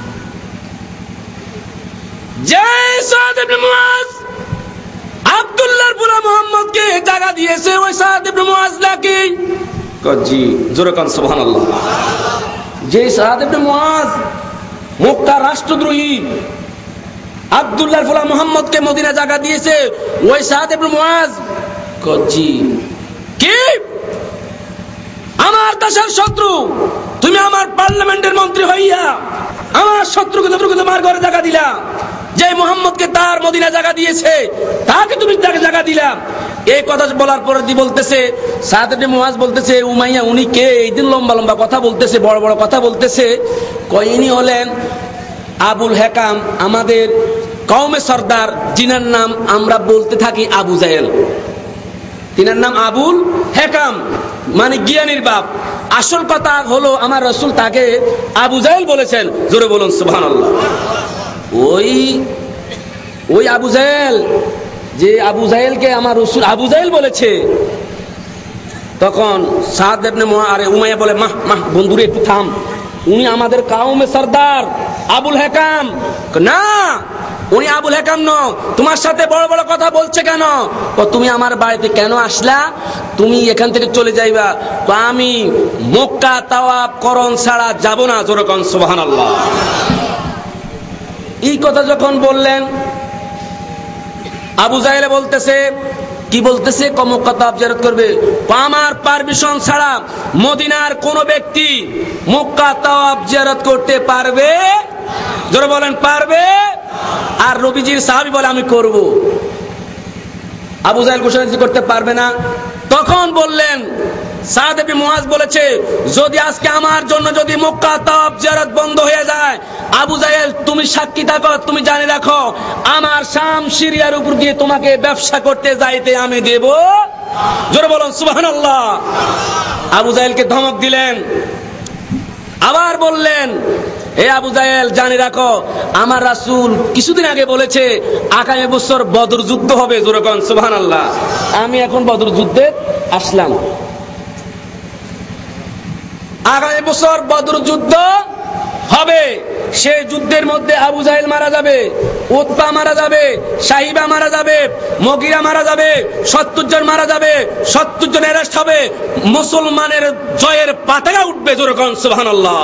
জয় সাদ ইবনে মুআজ আব্দুল্লাহর পুরা মুহাম্মদকে জায়গা দিয়েছে, ওই সাদ ইবনে মুআজ নাকি? জি, জোরে কোন সুবহানাল্লাহ। যে সাদ ইবনে মুআজ মক্কা রাষ্ট্রদ্রোহী আব্দুল্লাহর পুরা মুহাম্মদকে মদিনা জায়গা দিয়েছে, ওই সাদ ইবনে মুআজ জি। কি? আমার দেশের শত্রু, তুমি আমার পার্লামেন্টের মন্ত্রী হইয়া আমার শত্রুকে তোমার ঘরে জায়গা দিলা, যে মুহাম্মদকে তার মদিনা জায়গা দিয়েছে তাকে তুমি তাকে জায়গা দিলা। এই কথা বলার পরে দি বলতেছে সাদ ইবনে মুআজ বলতেছে, উমাইয়া উনি কে? এই দিন লম্বা লম্বা কথা বলতেছে, বড় বড় কথা বলতেছে। কইনি হলেন আবুল হেকাম, আমাদের কওমে সর্দার, যিনার নাম আমরা বলতে থাকি আবু জাহেল। তিনার নাম আবুল হেকাম, মানে জ্ঞানীর বাপ। আসল কথা হলো আমার রাসূল তাকে আবু জাহেল বলেছেন। জোরে বলুন সুবহানাল্লাহ। ওই ওই আবু জাহেল, যে আবু জাহেলকে আমার রাসূল আবু জাহেল বলেছে, তখন সাদ ইবনে মুআজ আরে উমাইয়া বলে, মাহ মাহ বন্ধুরে একটু থাম, উনি আমাদের কওমে সর্দার আবুল হেকাম। না, উনি আবুল হেকাম ন, তোমার সাথে বড় বড় কথা বলছে কেন? তুমি আমার বাড়িতে কেন আসলা? তুমি এখান থেকে চলে যাইবা। আমি মক্কা তাওয়াফ করণ ছাড়া যাব না। জোরে কোন সুবহানাল্লাহ। এই কথা যখন বললেন, আবু জাহেল বলতেছে, কি বলতেছে, মক্কা তাওয়াফ জিয়ারত করবে। আমার পারমিশন ছাড়া মদিনার কোন ব্যক্তি মক্কা তাওয়াফ জিয়ারত করতে পারবে? যারা বলেন পারবে। আর নবীজির সাহাবী বলে আমি করব। আবু জাহেল ঘোষণা করতে পারবে না। তখন বললেন, সাদ ইবনে মুআজ বলেছে, যদি আজকে আমার জন্য যদি মক্কা তাওয়াফ জিয়ারত বন্ধ হয়ে যায়, আবু জাহেল তুমি সাক্ষী থাকো, তুমি জানি রাখো, আমার শাম সিরিয়ার উপর গিয়ে তোমাকে ব্যবসা করতে যাইতে আমি দেব। জোরে বলুন সুবহানাল্লাহ। আবু জাহেলকে ধমক দিলেন, আবার বললেন, হে আবু জাহেল জানি রাখো, আমার রাসূল কিছুদিন আগে বলেছে আগামী বছর বদর যুদ্ধ হবে। জোরে বলুন সুবহানাল্লাহ। আমি এখন বদর যুদ্ধে আসলাম। আগামী বছর বদর যুদ্ধ হবে, সেই যুদ্ধের মধ্যে আবু জাহেল মারা যাবে, উতবা মারা যাবে, সাহিবা মারা যাবে, মুগিরা মারা যাবে, সত্তর জন মারা যাবে, সত্তর জন অ্যারেস্ট হবে, মুসলমানের জয়ের পতাকা উঠবে। জোরে বলুন সুবহানাল্লাহ।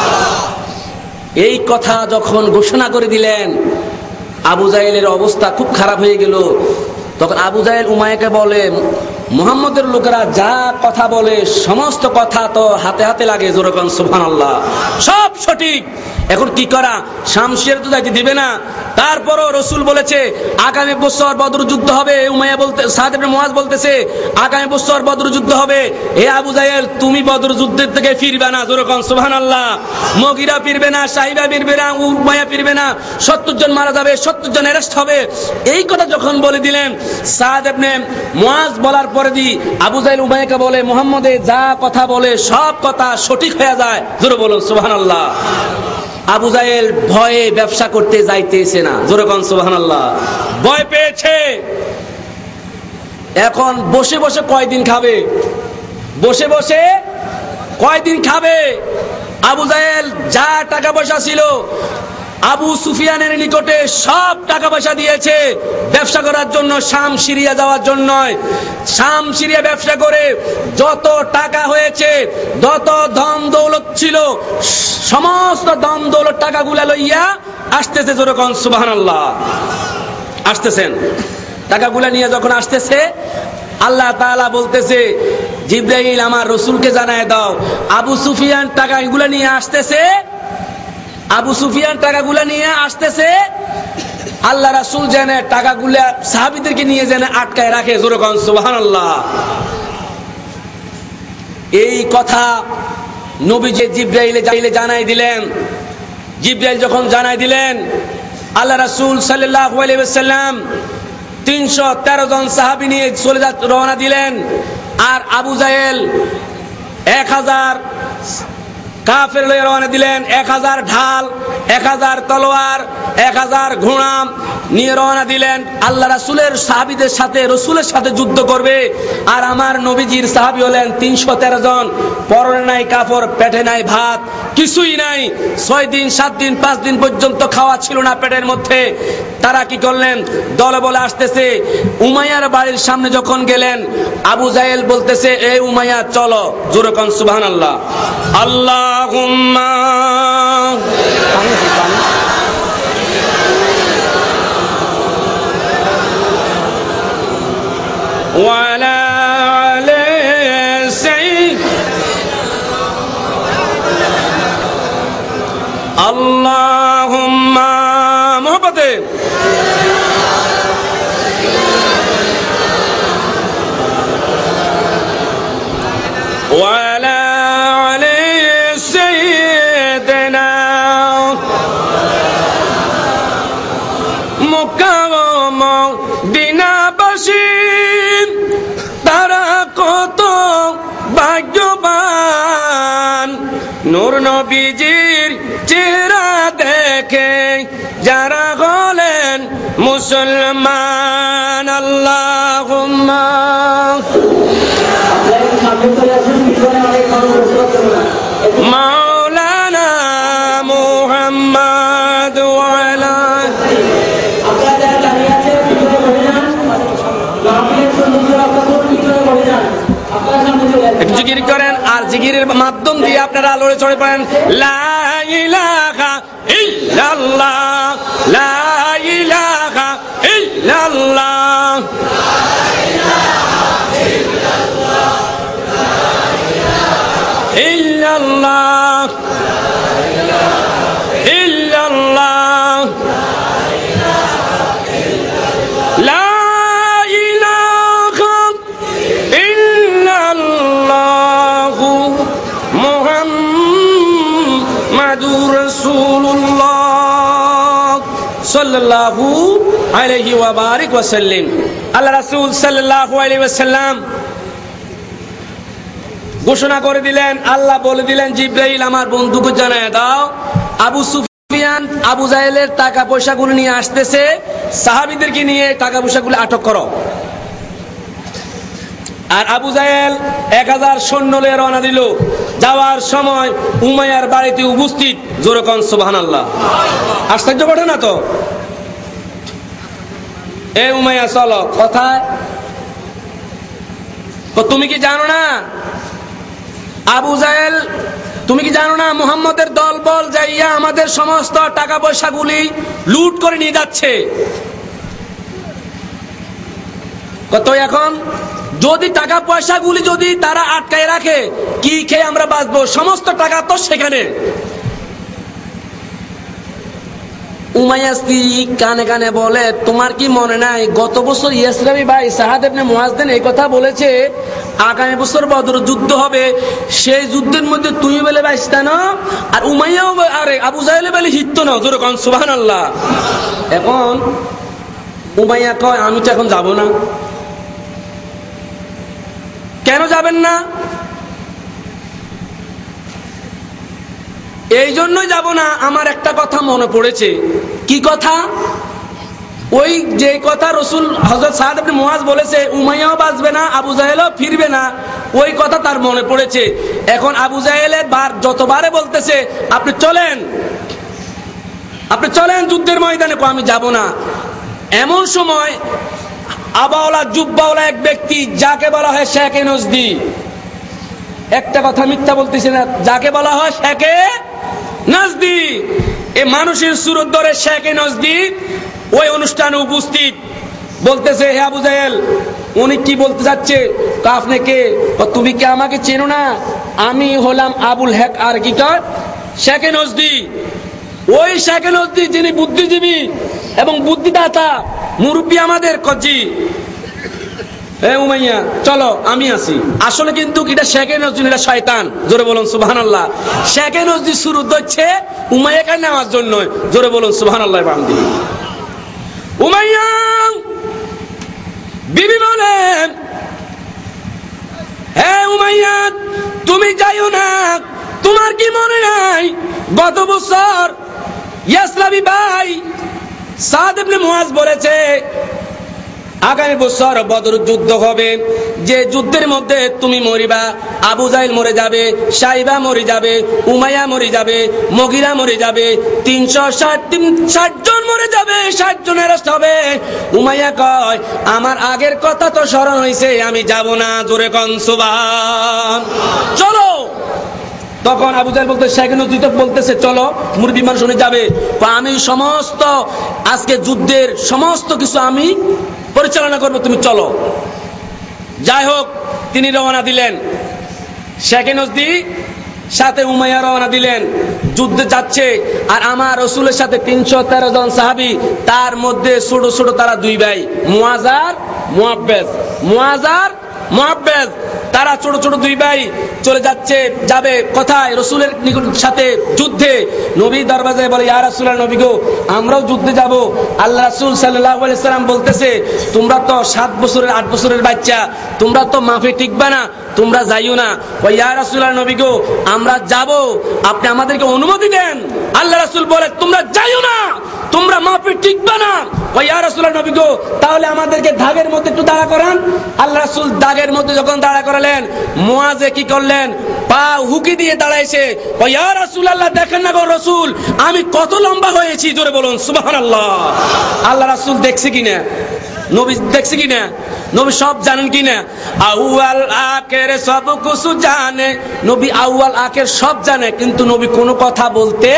এই কথা যখন ঘোষণা করে দিলেন, আবু জাহেলের অবস্থা খুব খারাপ হয়ে গেল। তখন আবু জাহেল উমাইয়াকে বলে, মুহাম্মদের লোকেরা যা কথা বলে সমস্ত কথা তো হাতে হাতে লাগে। জোরে বলুন সুবহানাল্লাহ। সব সঠিক, এখন কি করা? শামসিয়ার তো যাইতে দিবে না। তারপরও রাসূল বলেছে আগামী বছর বদর যুদ্ধ হবে। উমাইয়া বলতে, সাদ ইবনে মুআজ বলতেছে আগামী বছর বদর যুদ্ধ হবে। হে আবু জাহেল তুমি বদর যুদ্ধের থেকে ফিরবে না। জোরে বলুন সুবহানাল্লাহ। মুগিরা ফিরবে না, সাহিবা ফিরবে না, উমাইয়া ফিরবে না, সত্তর জন মারা যাবে, সত্তর জন অ্যারেস্ট হবে। এই কথা যখন বলে দিলেন, সাদ ইবনে মুআজ বলার পরে দি আবু জাহেল উমাইয়াকে বলে, মুহাম্মদে যা কথা বলে সব কথা সঠিক হয়ে যায়। জোরে বলুন সুবহানাল্লাহ। আবু জাহেল ভয়ে ব্যবসা করতে যাইতেছে না। জোরে বলুন সুবহানাল্লাহ। ভয় পেয়েছে। এখন বসে বসে কয়দিন খাবে? বসে বসে কয়দিন খাবে? আবু জাহেল যা টাকা পয়সা ছিল আবু সুফিয়ানের নিকটে সব টাকা পয়সা দিয়েছে ব্যবসা করার জন্য, শাম সিরিয়া যাওয়ার জন্য। শাম সিরিয়া ব্যবসা করে যত টাকা হয়েছে, যত ধন দৌলত ছিল, সমস্ত ধন দৌলত টাকাগুলা লইয়া আসতেছে। জোরে বলুন সুবহানাল্লাহ। আসতেছেন, টাকাগুলা নিয়ে যখন আসতেছে, আল্লাহ তাআলা বলতেছে, জিবরাইল আমার রাসূলকে জানায় দাও, আবু সুফিয়ান টাকা এগুলা নিয়ে আসতেছে, আবু সুফিয়ান টাকাগুলা নিয়ে আসতেছে, আল্লাহ রাসূল জানে টাকাগুলা সাহাবীদেরকে নিয়ে জানে আটকায় রাখে। জোরে বলুন সুবহানাল্লাহ। এই কথা নবীজি জিবরাইলে জানাই দিলেন। জিবরাইল যখন জানাই দিলেন, আল্লাহ রাসূল সাল্লাল্লাহু আলাইহি ওয়াসাল্লাম তিনশো তেরো জন সাহাবী নিয়ে চলে যা রওনা দিলেন। আর আবু জাহেল এক হাজার কাফের লয়ে রওনা দিলেন, এক হাজার ঢাল, এক হাজার তলোয়ার, এক হাজার ঘোড়া নিয়ে রওনা দিলেন। আল্লাহ রাসূলের সাহাবীদের সাথে, রাসূলের সাথে যুদ্ধ করবে। আর আমার নবীজির সাহাবী হলেন তিনশো তেরো জন। পরনে নাই কাপড়, পেটে নাই ভাত, কিছুই নাই। ছয় দিন সাত দিন পাঁচ দিন পর্যন্ত খাওয়া ছিল না পেটের মধ্যে। তারা কি করলেন? দলে বলে আসতেছে। উমাইয়ার বাড়ির সামনে যখন গেলেন, আবু জাহেল বলতেছে, এ উমাইয়া চলো। জোরে বলুন সুবহানাল্লাহ। আল্লাহুম্মা ওয়ালা আলি সাইয়্যিদ আল্লাহুম্মা মুহাম্মাদে ওয়ালা আলি সাইয়্যিদিনা মক্কা ও মদিনাবাসী তারা কত ভাগ্যবান, নূর নবীজির চেহারা দেখে যারা হলেন মুসলমান। আল্লাহুম্মা মাওলানা মুহাম্মদ ওয়া আলা জিকির করেন। আর জিকিরের মাধ্যম দিয়ে আপনারা লড়ে চড়ে পড়েন লা ইলাহা ইল্লাল্লাহ লা ইলাহা ইল্লাল্লাহ, ইল্লাল্লাহ, ইল্লাল্লাহ, লা ইলাহা ইল্লাল্লাহ, মুহাম্মাদুর রাসূলুল্লাহ সাল্লাল্লাহু আলাইহি ওয়া বারিক ওয়া সাল্লাম। আল্লাহ রাসূল সাল্লাল্লাহু আলাইহি ওয়াসাল্লাম ঘোষণা করে দিলেন, আল্লাহ বলে দিলেন, জিবরাইল আমার বন্ধুকে জানায় দাও আবু সুফিয়ান আবু জাহেলের টাকা পয়সাগুলো নিয়ে আসতেছে, সাহাবীদেরকে নিয়ে টাকা পয়সাগুলো আটক করো। আর আবু জাহেল এক হাজার সৈন্য নিয়ে রওনা দিল। যাওয়ার সময় উমাইয়ার বাড়িতে উপস্থিত। জোরে কোন সুবহানাল্লাহ। আশ্চর্য ঘটনা তো। এ উমাইয়া চলো, কোথায়? তো তুমি কি জানো না আবু জাহেল, তুমি কি জানো না মুহাম্মদের দল বল যাইয়া আমাদের সমস্ত টাকা পয়সাগুলি লুট করে নিয়ে যাচ্ছে। কত এখন যদি টাকা পয়সাগুলি যদি তারা আটকায় রাখে, কি খেয়ে আমরা বাঁচবো? সমস্ত টাকা তো সেখানে। উমাইয়া স্ত্রী কানে কানে বলে, তোমার কি মনে নাই গত বছর ইয়াসরাবি ভাই সাহাদ ইবনে মুআয এই কথা বলেছে আগামী বছর বদর যুদ্ধ হবে, সেই যুদ্ধের মধ্যে তুমি বলে বাইস্তা না, আর উমাইয়াও আরে আবু জাহেল বলে হিত্ত না। জোরে কোন সুবহানাল্লাহ। এখন উমাইয়া কয়, আমি তো এখন যাব না। কেন যাবেন না? এই জন্যই যাব না, আমার একটা কথা মনে পড়েছে। কি কথা? ওই যে কথা রসুল হযরত সাদ ইবনে মুআয বলেছে, উমাইয়াও বাঁচবে না, আবু জাহেলও ফিরবে না, ওই কথা তার মনে পড়েছে। এখন আবু জাহেলের বার যতবারে বলতেছে, আপনি চলেন, আপনি চলেন যুদ্ধের ময়দানে, আমি যাব না। এমন সময় আবাওয়ালা জুব্বাওয়ালা এক ব্যক্তি, যাকে বলা হয় শেখে নজদি, একটা কথা মিথ্যা বলতেছে না, যাকে বলা হয় শেখে নজদি, এ মানুষের সুরত ধরে শেখে নজদি ওই অনুষ্ঠানে উপস্থিত। বলতেছে, হে আবু জাহেল, উনি কি বলতে যাচ্ছে? আপনি কে? তুমি কি আমাকে চেনো না? আমি হলাম আবুল হেক আর কি কর শেখে নজদি। ওই শেখে নজদি যিনি বুদ্ধিজীবী এবং বুদ্ধিদাতা, মুরব্বী আমাদের কজি। এ উমাইয়া চলো, আমি আছি। আসলে কিন্তু এটা শেখে নজদি, এটা শয়তান। জোরে বলুন সুবহানাল্লাহ। শেখে নজদি শুরু হচ্ছে উমাইয়াকে নেওয়ার জন্য। জোরে বলুন সুবহানাল্লাহ। বান্দি উমাইয়া বিবি বলেন, হে উমাইয়া তুমি যাইও না, তোমার কি মনে নাই গত বছর ইয়াসরাবি ভাই সাদ ইবনে মুআয বলেছে আগামী বছর বদর যুদ্ধ হবে, যে যুদ্ধের মধ্যে তুমি মরিবা, আবু জাহেল মরে যাবে, সাইবা মরে যাবে, উমাইয়া মরে যাবে, মুগিরা মরে যাবে, তিনশো ষাট ষাট জন মরে যাবে, ষাট জন অ্যারেস্ট হবে। উমাইয়া কয়, আমার আগের কথা তো স্মরণ হয়েছে, আমি যাব না। জোরে কোন সুবহান। চলো। তখন আবু জাহেল বলতে, সেখানে দুইটা বলতেছে চলো, মুরব্বী মানুষ শুনে যাবে, আমি সমস্ত আজকে যুদ্ধের সমস্ত কিছু আমি পরিচালনা করবো, তুমি চলো। যাই হোক, তিনি রওনা দিলেন। শেখে নজদি সাথে উমাইয়া রওনা দিলেন, যুদ্ধে যাচ্ছে। আর আমার রাসূলের সাথে তিনশো তেরো জন সাহাবী, তার মধ্যে ছোট ছোট তারা দুই ভাই, মুআয আর মুআব্বাদ। মুআয আর মুআব্বাদ তারা ছোট ছোট দুই ভাই চলে যাচ্ছে, যাবে কোথায়? রাসূলের নিকট সাথে যুদ্ধে। নবী দরবাজে বলে, ইয়া রাসূলুল্লাহ, নবী গো, আমরাও যুদ্ধে যাব। আল্লাহ রাসূল সাল্লাল্লাহু আলাইহি সাল্লাম বলতেছে, তোমরা তো সাত বছরের আট বছরের বাচ্চা, তোমরা তো মাফে টিকবা না, তোমরা যাইও না। ও ইয়া রাসূলুল্লাহ, নবী গো, আমরা যাব, আপনি আমাদেরকে অনুমতি দেন। আল্লাহ রাসূল বলে, তোমরা যাইও না, তোমরা মাফে টিকবা না। ও ইয়া রাসূলুল্লাহ, নবী গো, তাহলে আমাদেরকে দাগের মধ্যে একটু দাঁড়া করান। আল্লাহ রাসূল দাগের মধ্যে যখন দাঁড়া করালেন, মুআযে কি করলেন? পা হুকি দিয়ে দাঁড়াইছে। ও ইয়া রাসূলুল্লাহ, দেখেন না গো রাসূল, আমি কত লম্বা হয়েছি। জোরে বলুন সুবহানাল্লাহ। আল্লাহ রাসূল দেখছে কিনা? নবী দেখছে কিনা? নবী সব জানেন কিনা? আউয়াল আখের সব কিছু জানে নবী, আউয়াল আখের সব জানে, কিন্তু নবী কোনো কথা বলতেন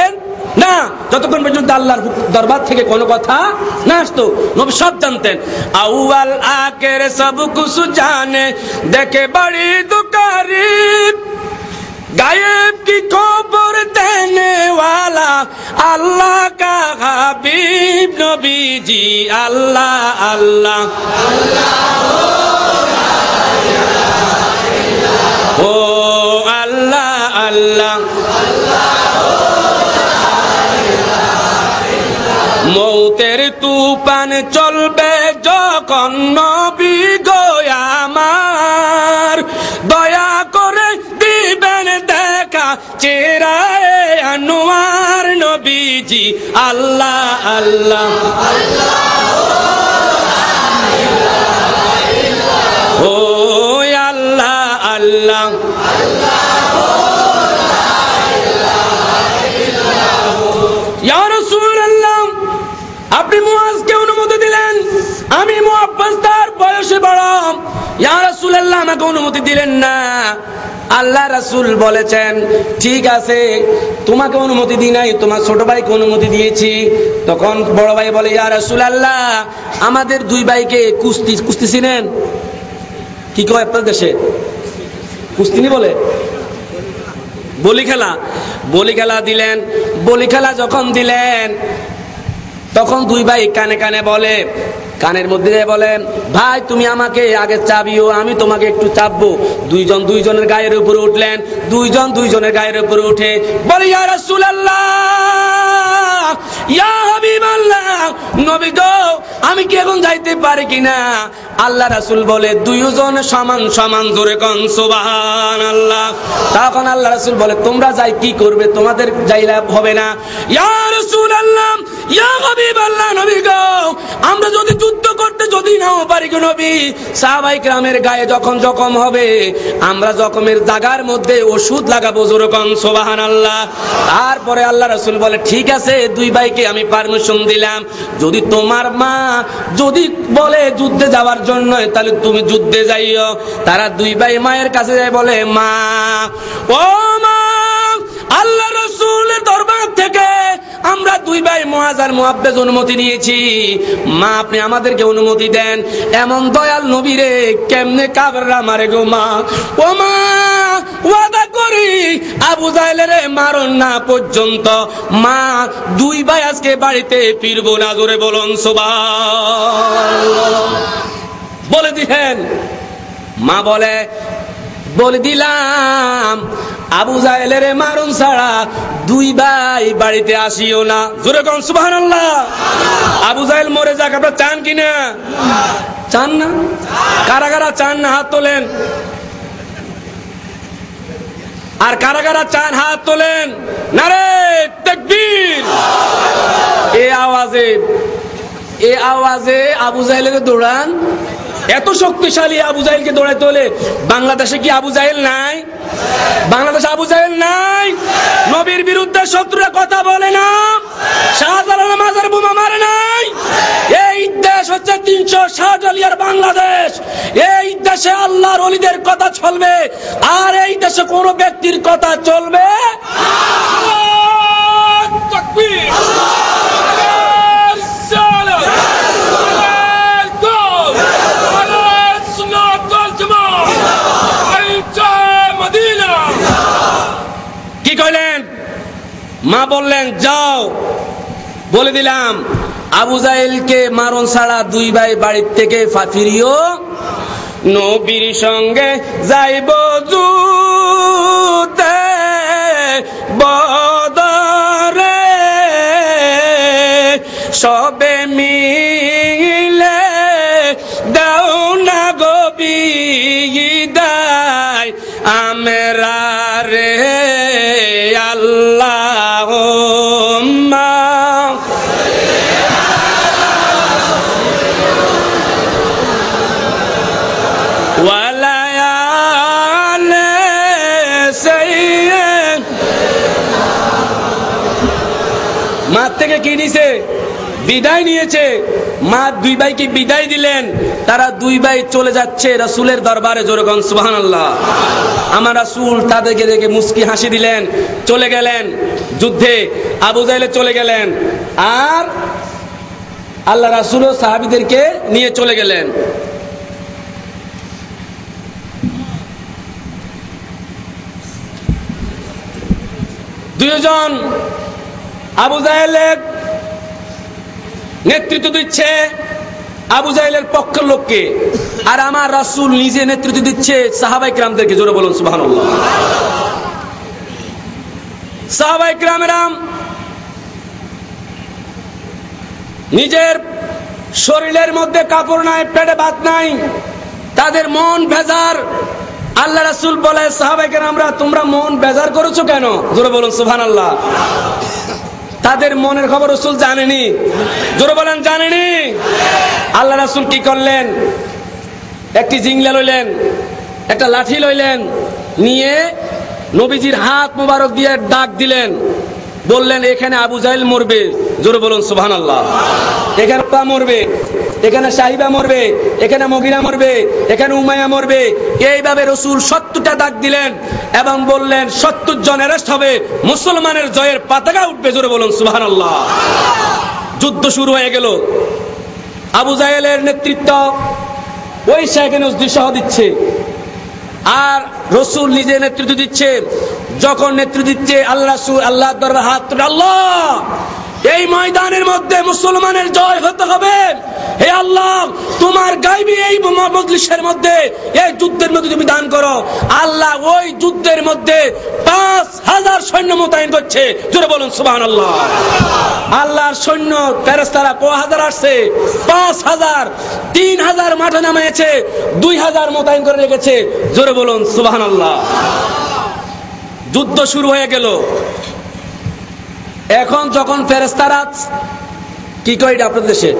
না, যতক্ষণ পর্যন্ত আল্লাহর দরবার থেকে কোনো কথা না আসতো। নবী সব জানতেন। আউয়াল আখের সব কিছু জানে, দেখে বড়ি দুকারিব, গায়েব কি খবর দেনে ওয়ালা, আল্লাহ কা হাবিব নবীজি। আল্লাহ আল্লাহ ও আল্লাহ আল্লাহ, মৌতের তুফান চলবে যখন নবী গো আমার, দয়া করে দিবেন দেখা চেহারায় আনোয়ার নবীজি। আল্লাহ আল্লাহ ও আল্লাহ আল্লাহ, ইয়া রাসূলুল্লাহ, আপনি মুআজকে অনুমতি দিলেন, আমি মুআব্বাস তার বয়সে বড়, ইয়া রাসূলুল্লাহ আমাকে অনুমতি দিলেন না। আল্লাহ রাসূল বলেছেন, ঠিক আছে তোমাকে অনুমতি দিই নাই, তোমার ছোট ভাইকে অনুমতি দিয়েছি। তখন বড় ভাই বলে, ইয়া রাসূলুল্লাহ আমাদের দুই ভাইকে কুস্তি, কুস্তি চিনেন? কি কয় আপনার দেশে? কুস্তি নি বলে? বলি খেলা। বলি খেলা দিলেন। বলি খেলা যখন দিলেন তখন দুই ভাই কানে কানে বলে, কানের মধ্যে বলেন, ভাই তুমি আমাকে আগে চাবিও, আমি তোমাকে একটু চাপবো। দুইজন দুইজনের গায়ের উপরে উঠলেন। দুইজন দুইজনের গায়ের উপরে উঠে বলে, ইয়া রাসূলুল্লাহ, ইয়া হাবিবাল্লাহ, নবী গো আমি কি এখন যাইতে পারি কিনা? আল্লাহ রাসূল বলে, দুইজন সমান সমান, জোরে কোন সুবহানাল্লাহ। তখন আল্লাহ রাসূল বলে, তোমরা যাই কি করবে, তোমাদের যাইলা হবে না। ইয়া রাসূলুল্লাহ, ইয়া হাবিবাল্লাহ, নবী গো আমরা যদি যুদ্ধ করতে যদি নাও পারি গো নবী, সাহাবায়ে কেরামের গায়ে যখন জখম হবে আমরা জখমের জায়গার মধ্যে ওষুধ লাগাবো, জোরে কোন সুবহানাল্লাহ। তারপরে আল্লাহ রাসূল বলে, ঠিক আছে দুই ভাইকে আমি পারমিশন দিলাম, যদি তোমার মা যদি বলে যুদ্ধে যাওয়ার জন্য তাহলে তুমি যুদ্ধে যাইও। তারা দুই ভাই মায়ের কাছে যায়, বলে, মা ও মা, আল্লাহ রাসূলের দরবার থেকে আমরা দুই ভাই মুআজ আর মুআব্বাস অনুমতি নিয়েছি, মা আপনি আমাদেরকে অনুমতি দেন। এমন দয়াল নবী রে কেমনে কাফেররা মারে গো মা। ও মা ওয়াদা করি আবু জাহেলের মারণ না পর্যন্ত মা দুই ভাই আজকে বাড়িতে ফিরবো না, জোরে বলুন সুবহানাল্লাহ। বলে দিলেন। মা বলে, বলে দিলাম আবু জাহেলের মারণ ছাড়া দুই ভাই বাড়িতে আসিও না, জোরে কোন সুবহানাল্লাহ। আবু জাহেল মরে যাক, আপনারা চান কিনা? চান না? কারা কারা চান না হাত তোলেন। আর কারা কারা চান হাত তোলেন। নারে তাকবীর। এই আওয়াজে এই আওয়াজে আবু জাহেলের দৌড়ান। এত শক্তিশালী আবু জাহেলকে দৌড়াইতে হলে বাংলাদেশে কি আবু জাহেল নাই? বাংলাদেশে আবু জাহেল নাই? নবীর বিরুদ্ধে শত্রুরা কথা বলে না? শাহজালাল মাজার বোমা মারে নাই? এই দেশ হচ্ছে তিনশো ষাট আলিয়ার বাংলাদেশ। এই দেশে আল্লাহর ওলিদের কথা চলবে, আর এই দেশে কোন ব্যক্তির কথা চলবে তাকবীর। কি কইলেন? মা বললেন, যাও বলে দিলাম আবু জাহেলকে মারণ ছাড়া দুই ভাই বাড়ির থেকে ফিরিও, নবীর সঙ্গে যাইব যুদ্ধে বদরে, সবে মিলে দাও না গো বিদায় আমরা রে আল্লাহুম্মা ওয়ালায়ালে সাইয়্যিদ। মা থেকে কি নিছে? বিদায় নিয়েছে। মা দুই ভাইকে বিদায় দিলেন, তারা দুই ভাই চলে যাচ্ছে রাসূলের দরবারে। জোরে বলুন সুবহানাল্লাহ। আমার রাসূল তাদেরকে দেখে মুস্কি হাসি দিলেন, চলে গেলেন যুদ্ধে, আবু জাহেলে চলে গেলেন, আর আল্লাহ রাসূল ও সাহাবীদেরকে নিয়ে চলে গেলেন। দুইজন আবু জাহেলের নেতৃত্ব দিচ্ছে আবু জাহেলের পক্ষের লোককে, আর আমার রাসূল নিজে নেতৃত্ব দিচ্ছে সাহাবায়ে কিরামদেরকে। জোরে বলুন সুবহানাল্লাহ। সাহাবায়ে কিরামেরা নিজের শরীরের মধ্যে কাপড় নাই, পেটে ভাত নাই, তাদের মন বেজার। আল্লাহ রাসূল বলে, সাহাবায়ে কিরামরা তোমরা মন বেজার করেছো কেন? জোরে বলুন সুবহানাল্লাহ। তাদের মনের খবর রাসূল জানেনি। জোরে বলেন জানেনি। আল্লাহ রাসূল কি করলেন? একটি জিংলা লইলেন, একটা লাঠি লইলেন, নিয়ে নবীজির হাত মোবারক দিয়ে ডাক দিলেন, বললেন এখানে আবু জাহেল মরবে। জোরে বলুন সুবহানাল্লাহ। এখানে পা মরবে, এখানে সাহিবা মরবে, এখানে মুগিরা মরবে, এখানে উমাইয়া মরবে। এইভাবে রাসূল সত্তরটা ডাক দিলেন এবং বললেন সত্তর জন অ্যারেস্ট হবে, মুসলমানের জয়ের পতাকা উঠবে। জোরে বলুন সুবহানাল্লাহ। যুদ্ধ শুরু হয়ে গেল। আবু জাহেলের নেতৃত্ব ওই শাইখ নজদি সহ দিচ্ছে, আর রাসূল নিজে নেতৃত্ব দিচ্ছে। যখন নেতৃত্ব দিচ্ছে আল্লাহ রাসূল আল্লাহর দরবারে হাত তুলে, আল্লাহ এই ময়দানের মধ্যে মুসলমানের জয় হতে হবে। হে আল্লাহ, তোমার গায়বী এই মজলিসের মধ্যে এই যুদ্ধের মধ্যে তুমি দান করো। আল্লাহ ওই যুদ্ধের মধ্যে পাঁচ হাজার সৈন্য মোতায়েন করছে। জোরে বলুন সুবহানাল্লাহ। আল্লাহর সৈন্য ফেরেশতারা ক হাজার আসছে? পাঁচ হাজার। তিন হাজার মাঠে নামিয়েছে, দুই হাজার মোতায়েন করে রেখেছে। জোরে বলুন সুবহানাল্লাহ। যুদ্ধ শুরু হয়ে গেল। এখন যখন ফেরেশতারা কি কয় এটা আপনাদের দেশে?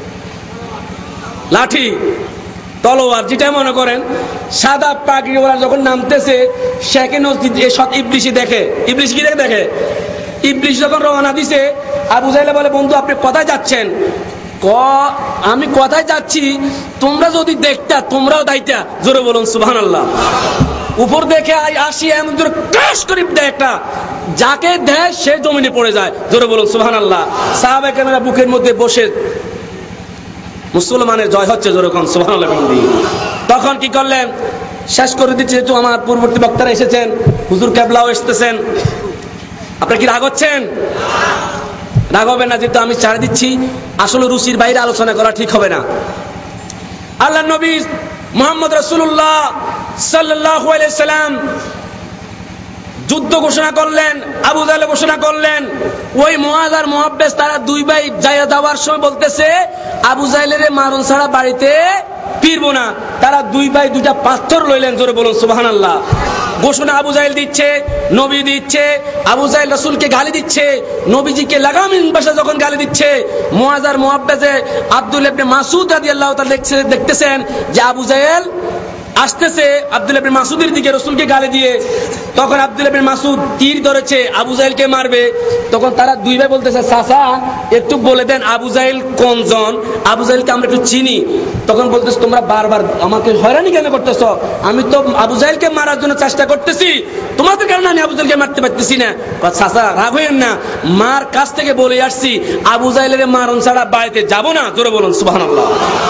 লাঠি, তলোয়ার, যেটা মনে করেন, সাদা পাগড়ি ওরা যখন নামতেছে, শাইখ নজদি ইবলিসি দেখে। ইবলিস কি দেখে? দেখে ইবলিস যখন রওনা দিছে, আবু জাহেল বলে, বন্ধু আপনি কোথায় যাচ্ছেন? ক আমি কোথায় যাচ্ছি তোমরা যদি দেখতা তোমরাও দাইতা। জোরে বলুন সুবহানাল্লাহ। উপর দেখে আসি এমন জোরে ক্রাশ করে দেয়, একটা যাকে দেয় সে জমিনে পড়ে যায়। জোরে বলুন সুবহানাল্লাহ। সাহাবায়ে কেরামরা বুকের মধ্যে বসে, মুসলমানের জয় হচ্ছে। জোরে বলুন সুবহানাল্লাহ। তখন কি করলেন? শেষ করে দিচ্ছে। যেহেতু আমার পূর্ববর্তী বক্তারা এসেছেন, হুজুর কেবলাও এসেছেন, আপনারা কি রাগ হচ্ছেন? রাগ হবে না, যেহেতু আমি ছাড় দিচ্ছি। আসলে রুচির বাইরে আলোচনা করা ঠিক হবে না। আল্লাহ নবী মুহাম্মদ রাসূলুল্লাহ সাল্লাল্লাহু আলাইহি সাল্লাম যুদ্ধ ঘোষণা করলেন, আবু জাহেল ঘোষণা করলেন। ওই মুআয আর মুহাব্বেস তারা দুই ভাই যাইয়া যাওয়ার সময় বলতেছে, আবু জাহেলের মারণ ছাড়া বাড়িতে ফিরবো না। তারা দুই ভাই দুইটা পাথর লইলেন। জোরে বলুন সুবহানাল্লাহ। ঘোষণা আবু জাহেল দিচ্ছে, নবী দিচ্ছে। আবু জাহেল রাসূলকে গালি দিচ্ছে, নবীজিকে লাগামিন ভাষা যখন গালি দিচ্ছে, মুআয আর মুহাব্বেসে আব্দুল্লাহ ইবনে মাসউদ রাদিয়াল্লাহু তাআলা দেখতেছেন যে আবু জাহেল আসতেছে আব্দুল্লাহ ইবনে মাসউদের দিকে রাসূলকে গালি দিয়ে। তখন আব্দুল্লাহ ইবনে মাসউদ তীর ধরেছে, আবু জাহেলকে মারবে। তখন তারা দুই ভাই বলতেছে, চাচা একটু বলে দেন আবু জাহেল কোন জন, আবু জাহেলকে আমরা একটু চিনি। তখন বলতেছে, তোমরা বারবার আমাকে হয়রানি কেন করতেছ? আমি তো আবু জাহেলকে মারার জন্য চেষ্টা করতেছি, তোমাদের কারণে আমি আবু জাহেলকে মারতে পারতেছি না। চাচা রাগ হইেন না, মার কাছ থেকে বলে আসছি আবু জাহেলের মারণ ছাড়া বাড়িতে যাব না। জোরে বলুন সুবহানাল্লাহ।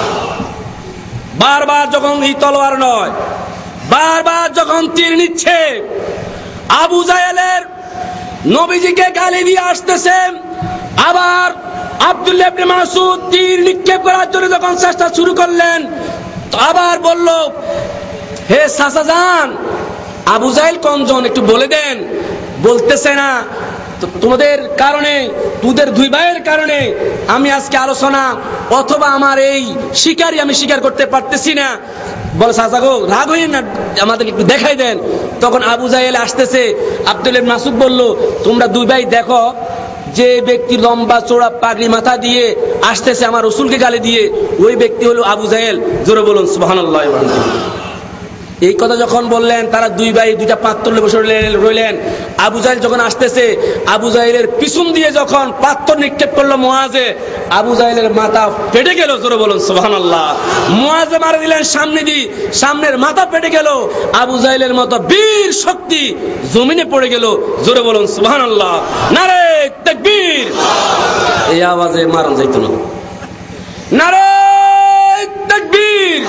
বারবার যখন এই তলোয়ার নয়, বারবার যখন তীর নিচ্ছে, আবু জাহেলের নবীজিকে গালি দিয়ে আসতেছে। আবার আব্দুল্লাহ ইবনে মাসউদ তীর নিক্ষেপ করার জন্য যখন চেষ্টা শুরু করলেন, আবার বলল, হে চাচা যান, আবু জাহেল কোনজন একটু বলে দেন। বলতেছে না। তোমাদের কারণে, তোদের দুই ভাইয়ের কারণে আমি আজকে আলোচনা অথবা আমার এই শিকারই আমি স্বীকার করতে পারতেছি না। বলে, চাচা গো রাগ হইেন না, আমাদেরকে একটু দেখাই দেন। তখন আবু জাহেল আসতেছে। আব্দুল্লাহ ইবনে মাসউদ বলল, তোমরা দুই ভাই দেখো, যে ব্যক্তি লম্বা চোরা পাগড়ি মাথা দিয়ে আসতেছে আমার রাসূলকে গালি দিয়ে, ওই ব্যক্তি হলো আবু জাহেল। জোরে বলুন সুবহানাল্লাহ। এই কথা যখন বললেন, তারা দুই ভাই দুইটা পাত্র বসে রইলেন। আবু জাহেল যখন আসতেছে, আবু জাহেলের পিছন দিয়ে যখন পাত্র নিক্ষেপ করলো মুয়াজে, আবু জাহেলের মাথা ফেটে গেল। জোরে বলুন সুবহানাল্লাহ। মুয়াজে মারা দিলেন সামনে দিয়ে, সামনের মাথা ফেটে গেল। আবু জাহেলের মতো বীর শক্তি জমিনে পড়ে গেল। জোরে বলুন সুবহানাল্লাহ। নারে তাকবীর। এই আওয়াজে মারণ যাইতো না। নারে তাকবীর।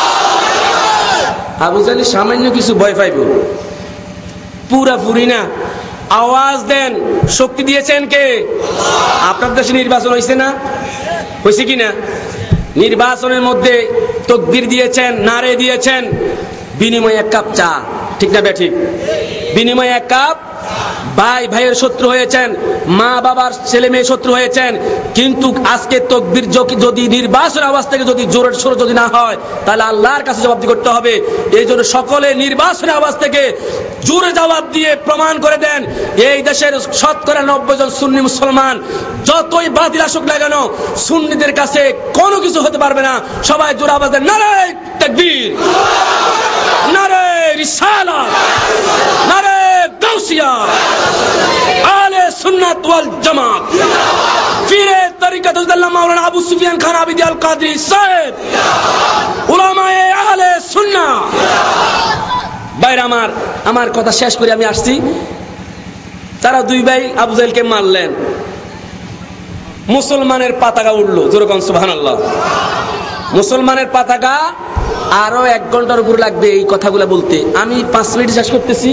আবু জাহেল সামান্য কিছু ভয় পাইব, পুরাপুরি না। আওয়াজ দেন, শক্তি দিয়েছেন কে? আপনার দেশে নির্বাচন হয়েছে না? হয়েছে কিনা? নির্বাচনের মধ্যে তাকবীর দিয়েছেন, নারে দিয়েছেন, বিনিময়ে এক কাপ চা। ঠিক না ঠিক? বিনিময়ে এক কাপ। ভাই ভাইয়ের শত্রু হয়েছেন, মা বাবার ছেলে মেয়ে শত্রু হয়েছেন, কিন্তু আজকে তাকবীর যদি নির্বাচন আওয়াজ থেকে যদি জোরের সুর যদি না হয়, তাহলে আল্লাহর কাছে জবাব করতে হবে। এই জন্য সকলে নির্বাচনের আওয়াজ থেকে জোরে জবাব দিয়ে প্রমাণ করে দেন, এই দেশের শতকরা নব্বই জন সুন্নি মুসলমান, যতই বাতিল আসুক না কেন, সুন্নিদের কাছে কোনো কিছু হতে পারবে না। সবাই জোরে আওয়াজ দেন, নারে তাকবীর, নারে রিসালাত, নারে গাউসিয়া, আহলে সুন্নাত ওয়াল জামাত, পীরে তরিকত হযরত মাওলানা আবু সুফিয়ান খান আবিদি আল কাদরি সাহেব, উলামায়ে আহলে সুন্নাহ। ভাইরা আমার, আমার কথা শেষ করে আমি আসছি। তারা দুই ভাই আবু জাহেলকে মারলেন, মুসলমানের পতাকা উঠলো। জোরে কোন সুবহানাল্লাহ। মুসলমানের পতাকা আরো এক ঘন্টার উপর লাগবে এই কথাগুলো বলতে, আমি পাঁচ মিনিট শেষ করতেছি।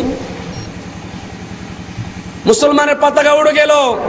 মুসলমানের পতাকা উড়ে গেল।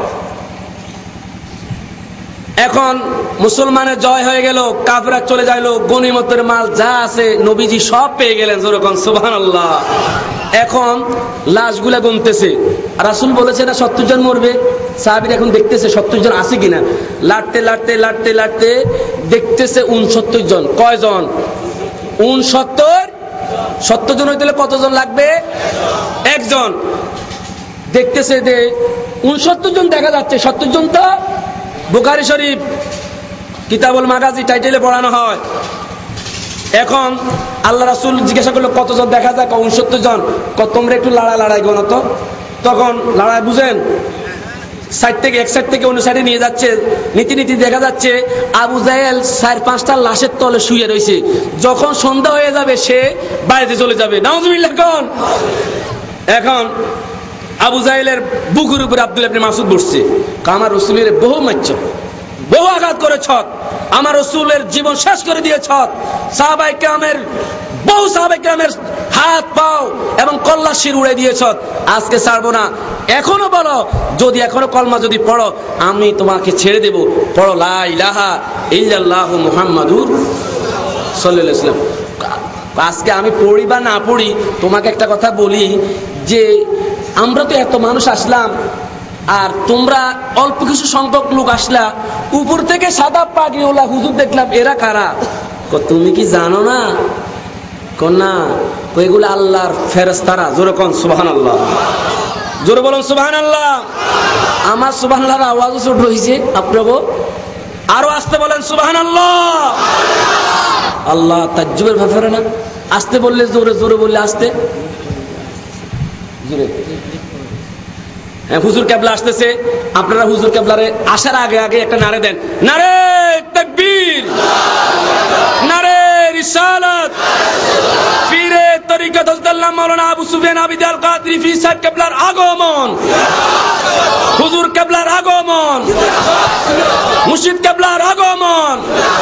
এখন মুসলমানের জয় হয়ে গেল, কাফেররা চলে যাইলো, গনিমতের মাল যা আছে নবীজি সব পেয়ে গেলেন। যেরকম সুবহানাল্লাহ। এখন লাশগুলা গুনতেছে, রাসূল বলেছে না সত্তর জন মরবে, সাহাবীরা এখন দেখতেছে সত্তর জন আছে কিনা। লাটতে লাটতে লাটতে লাটতে দেখতেছে উনসত্তর জন। কয়জন? উনসত্তর। সত্তর জন হইতে কতজন লাগবে? একজন। দেখতেছে যে উনসত্তর জন দেখা যাচ্ছে, সত্তর জন তো বুখারী শরীফ কিতাবুল মাগাজি টাইটেলে পড়ানো হয়। এখন আল্লাহ রাসূল জিজ্ঞাসা করলো কতজন দেখা যায়? উনসত্তর জন। কত তোমরা একটু লড়াই লড়াই গোনা তো। তখন লড়াই বুঝেন, সাইড থেকে এক সাইড থেকে অন্য সাইডে নিয়ে যাচ্ছে, নীতি নীতি দেখা যাচ্ছে আবু জাহেল চার পাঁচটা লাশের তলে শুয়ে রয়েছে। যখন সন্ধ্যা হয়ে যাবে সে বাড়িতে চলে যাবে। নাউজুবিল্লাহ। কোন এখন আবু জাহেলের বুকের উপরে আব্দুল্লাহ ইবনে মাসউদ বসছে। আমার রাসূলের বহু মারছ, বহু আঘাত করেছ, আমার রাসূলের জীবন শেষ করে দিয়েছ। সাহাবায়ে কেরামের বহু সাহাবায়ে কেরামের হাত পাও এবং কল্লা শির উড়ে দিয়েছ। আজকে ছাড়বো না। এখনো বলো, যদি এখনো কলমা যদি পড়ো আমি তোমাকে ছেড়ে দেব। পড়ো লা ইলাহা ইল্লাল্লাহু মুহাম্মাদুর সাল্লাল্লাহু আলাইহি ওয়াসাল্লাম। আজকে আমি পড়ি বা না পড়ি, তোমাকে একটা কথা বলি যে আমরা তো এত মানুষ আসলাম, আর তোমরা অল্প কিছু সংখ্যক লোক আসলা, উপর থেকে সাদা পাগড়িওয়ালা হুজুর দেখলাম, এরা কারা? তুমি কি জানো না? কন্যা ওইগুলো আল্লাহর ফেরেশতারা। জোরে কোন সুবহানাল্লাহ। জোরে বলুন সুবহানাল্লাহ। আমার সুবহানাল্লাহর আওয়াজও ছোট হইছে, আপনারও আরো আসতে বলেন সুবহানাল্লাহ। আল্লাহ তাজ্জুবের ব্যাপারে না, আসতে বললে জোরে, জোরে বললে আসতে। হুজুর কেবলা আসতেছে, আপনারা হুজুর কেবলারে আসার আগে আগে একটা নারে দেন, নারে তাকবীর, নারে রিসালাত। পীরে তরিকত হযরত মাওলানা আবু সুফিয়ান আবিদি আল কাদরি ফি সাহেব কেবলার আগমন, হুজুর কেবলার আগমন, মুর্শিদ কেবলার আগমন।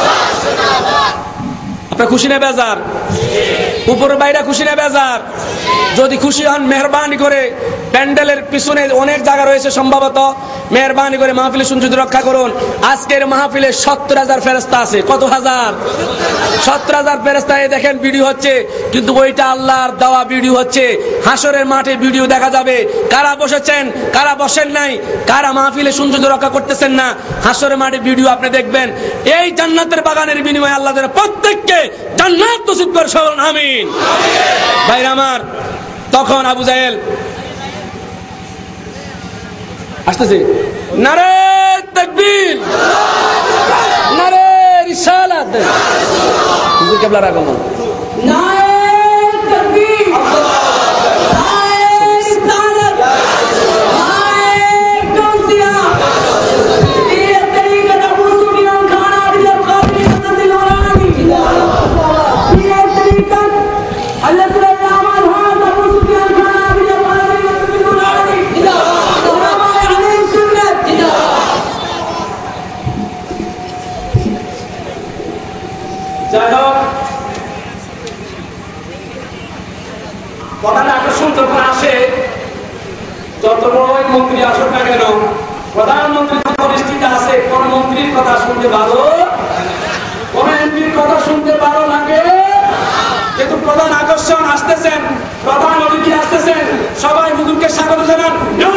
আপনার খুশি না বেজার? উপরে বাইরে খুশি না বেজার? যদি খুশি হন মেহরবানি করে প্যান্ডেলের পিছনে অনেক জায়গা রয়েছে, সম্ভবত মেহরবানি করে মাহফিলের সৌন্দর্য রক্ষা করুন। আজকের মাহফিলে সত্তর হাজার ফেরেশতা আছে। কত হাজার? সত্তর হাজার ফেরেশতা। এই দেখেন ভিডিও হচ্ছে, কিন্তু ওইটা আল্লাহর দেওয়া ভিডিও হচ্ছে। হাসরের মাঠে ভিডিও দেখা যাবে, কারা বসেছেন কারা বসেন নাই, কারা মাহফিলের সৌন্দর্য রক্ষা করতেছেন না। হাসরের মাঠে ভিডিও আপনি দেখবেন। এই জান্নাতের বাগানের বিনিময়ে আল্লাহ প্রত্যেককে জান্নাত নসিব করে বলুন আমিন। ভাইরা আমার, তখন আবু জাহেল আসতেছে, নারে তাকবীর, নারে রিসালাত। হুজুর কেবলার আগমন, নারে প্রধান আকর্ষণ যখন আসে, যত বড়ই মন্ত্রী আসুক না কেন, প্রধানমন্ত্রী দৃষ্টিতে আছে, কোন মন্ত্রীর কথা শুনতে ভালো, কোন এমপির কথা শুনতে ভালো লাগে। কিন্তু প্রধান আকর্ষণ আসতেছেন, প্রধান অতিথি আসতেছেন, সবাই হুজুরকে স্বাগত জানান।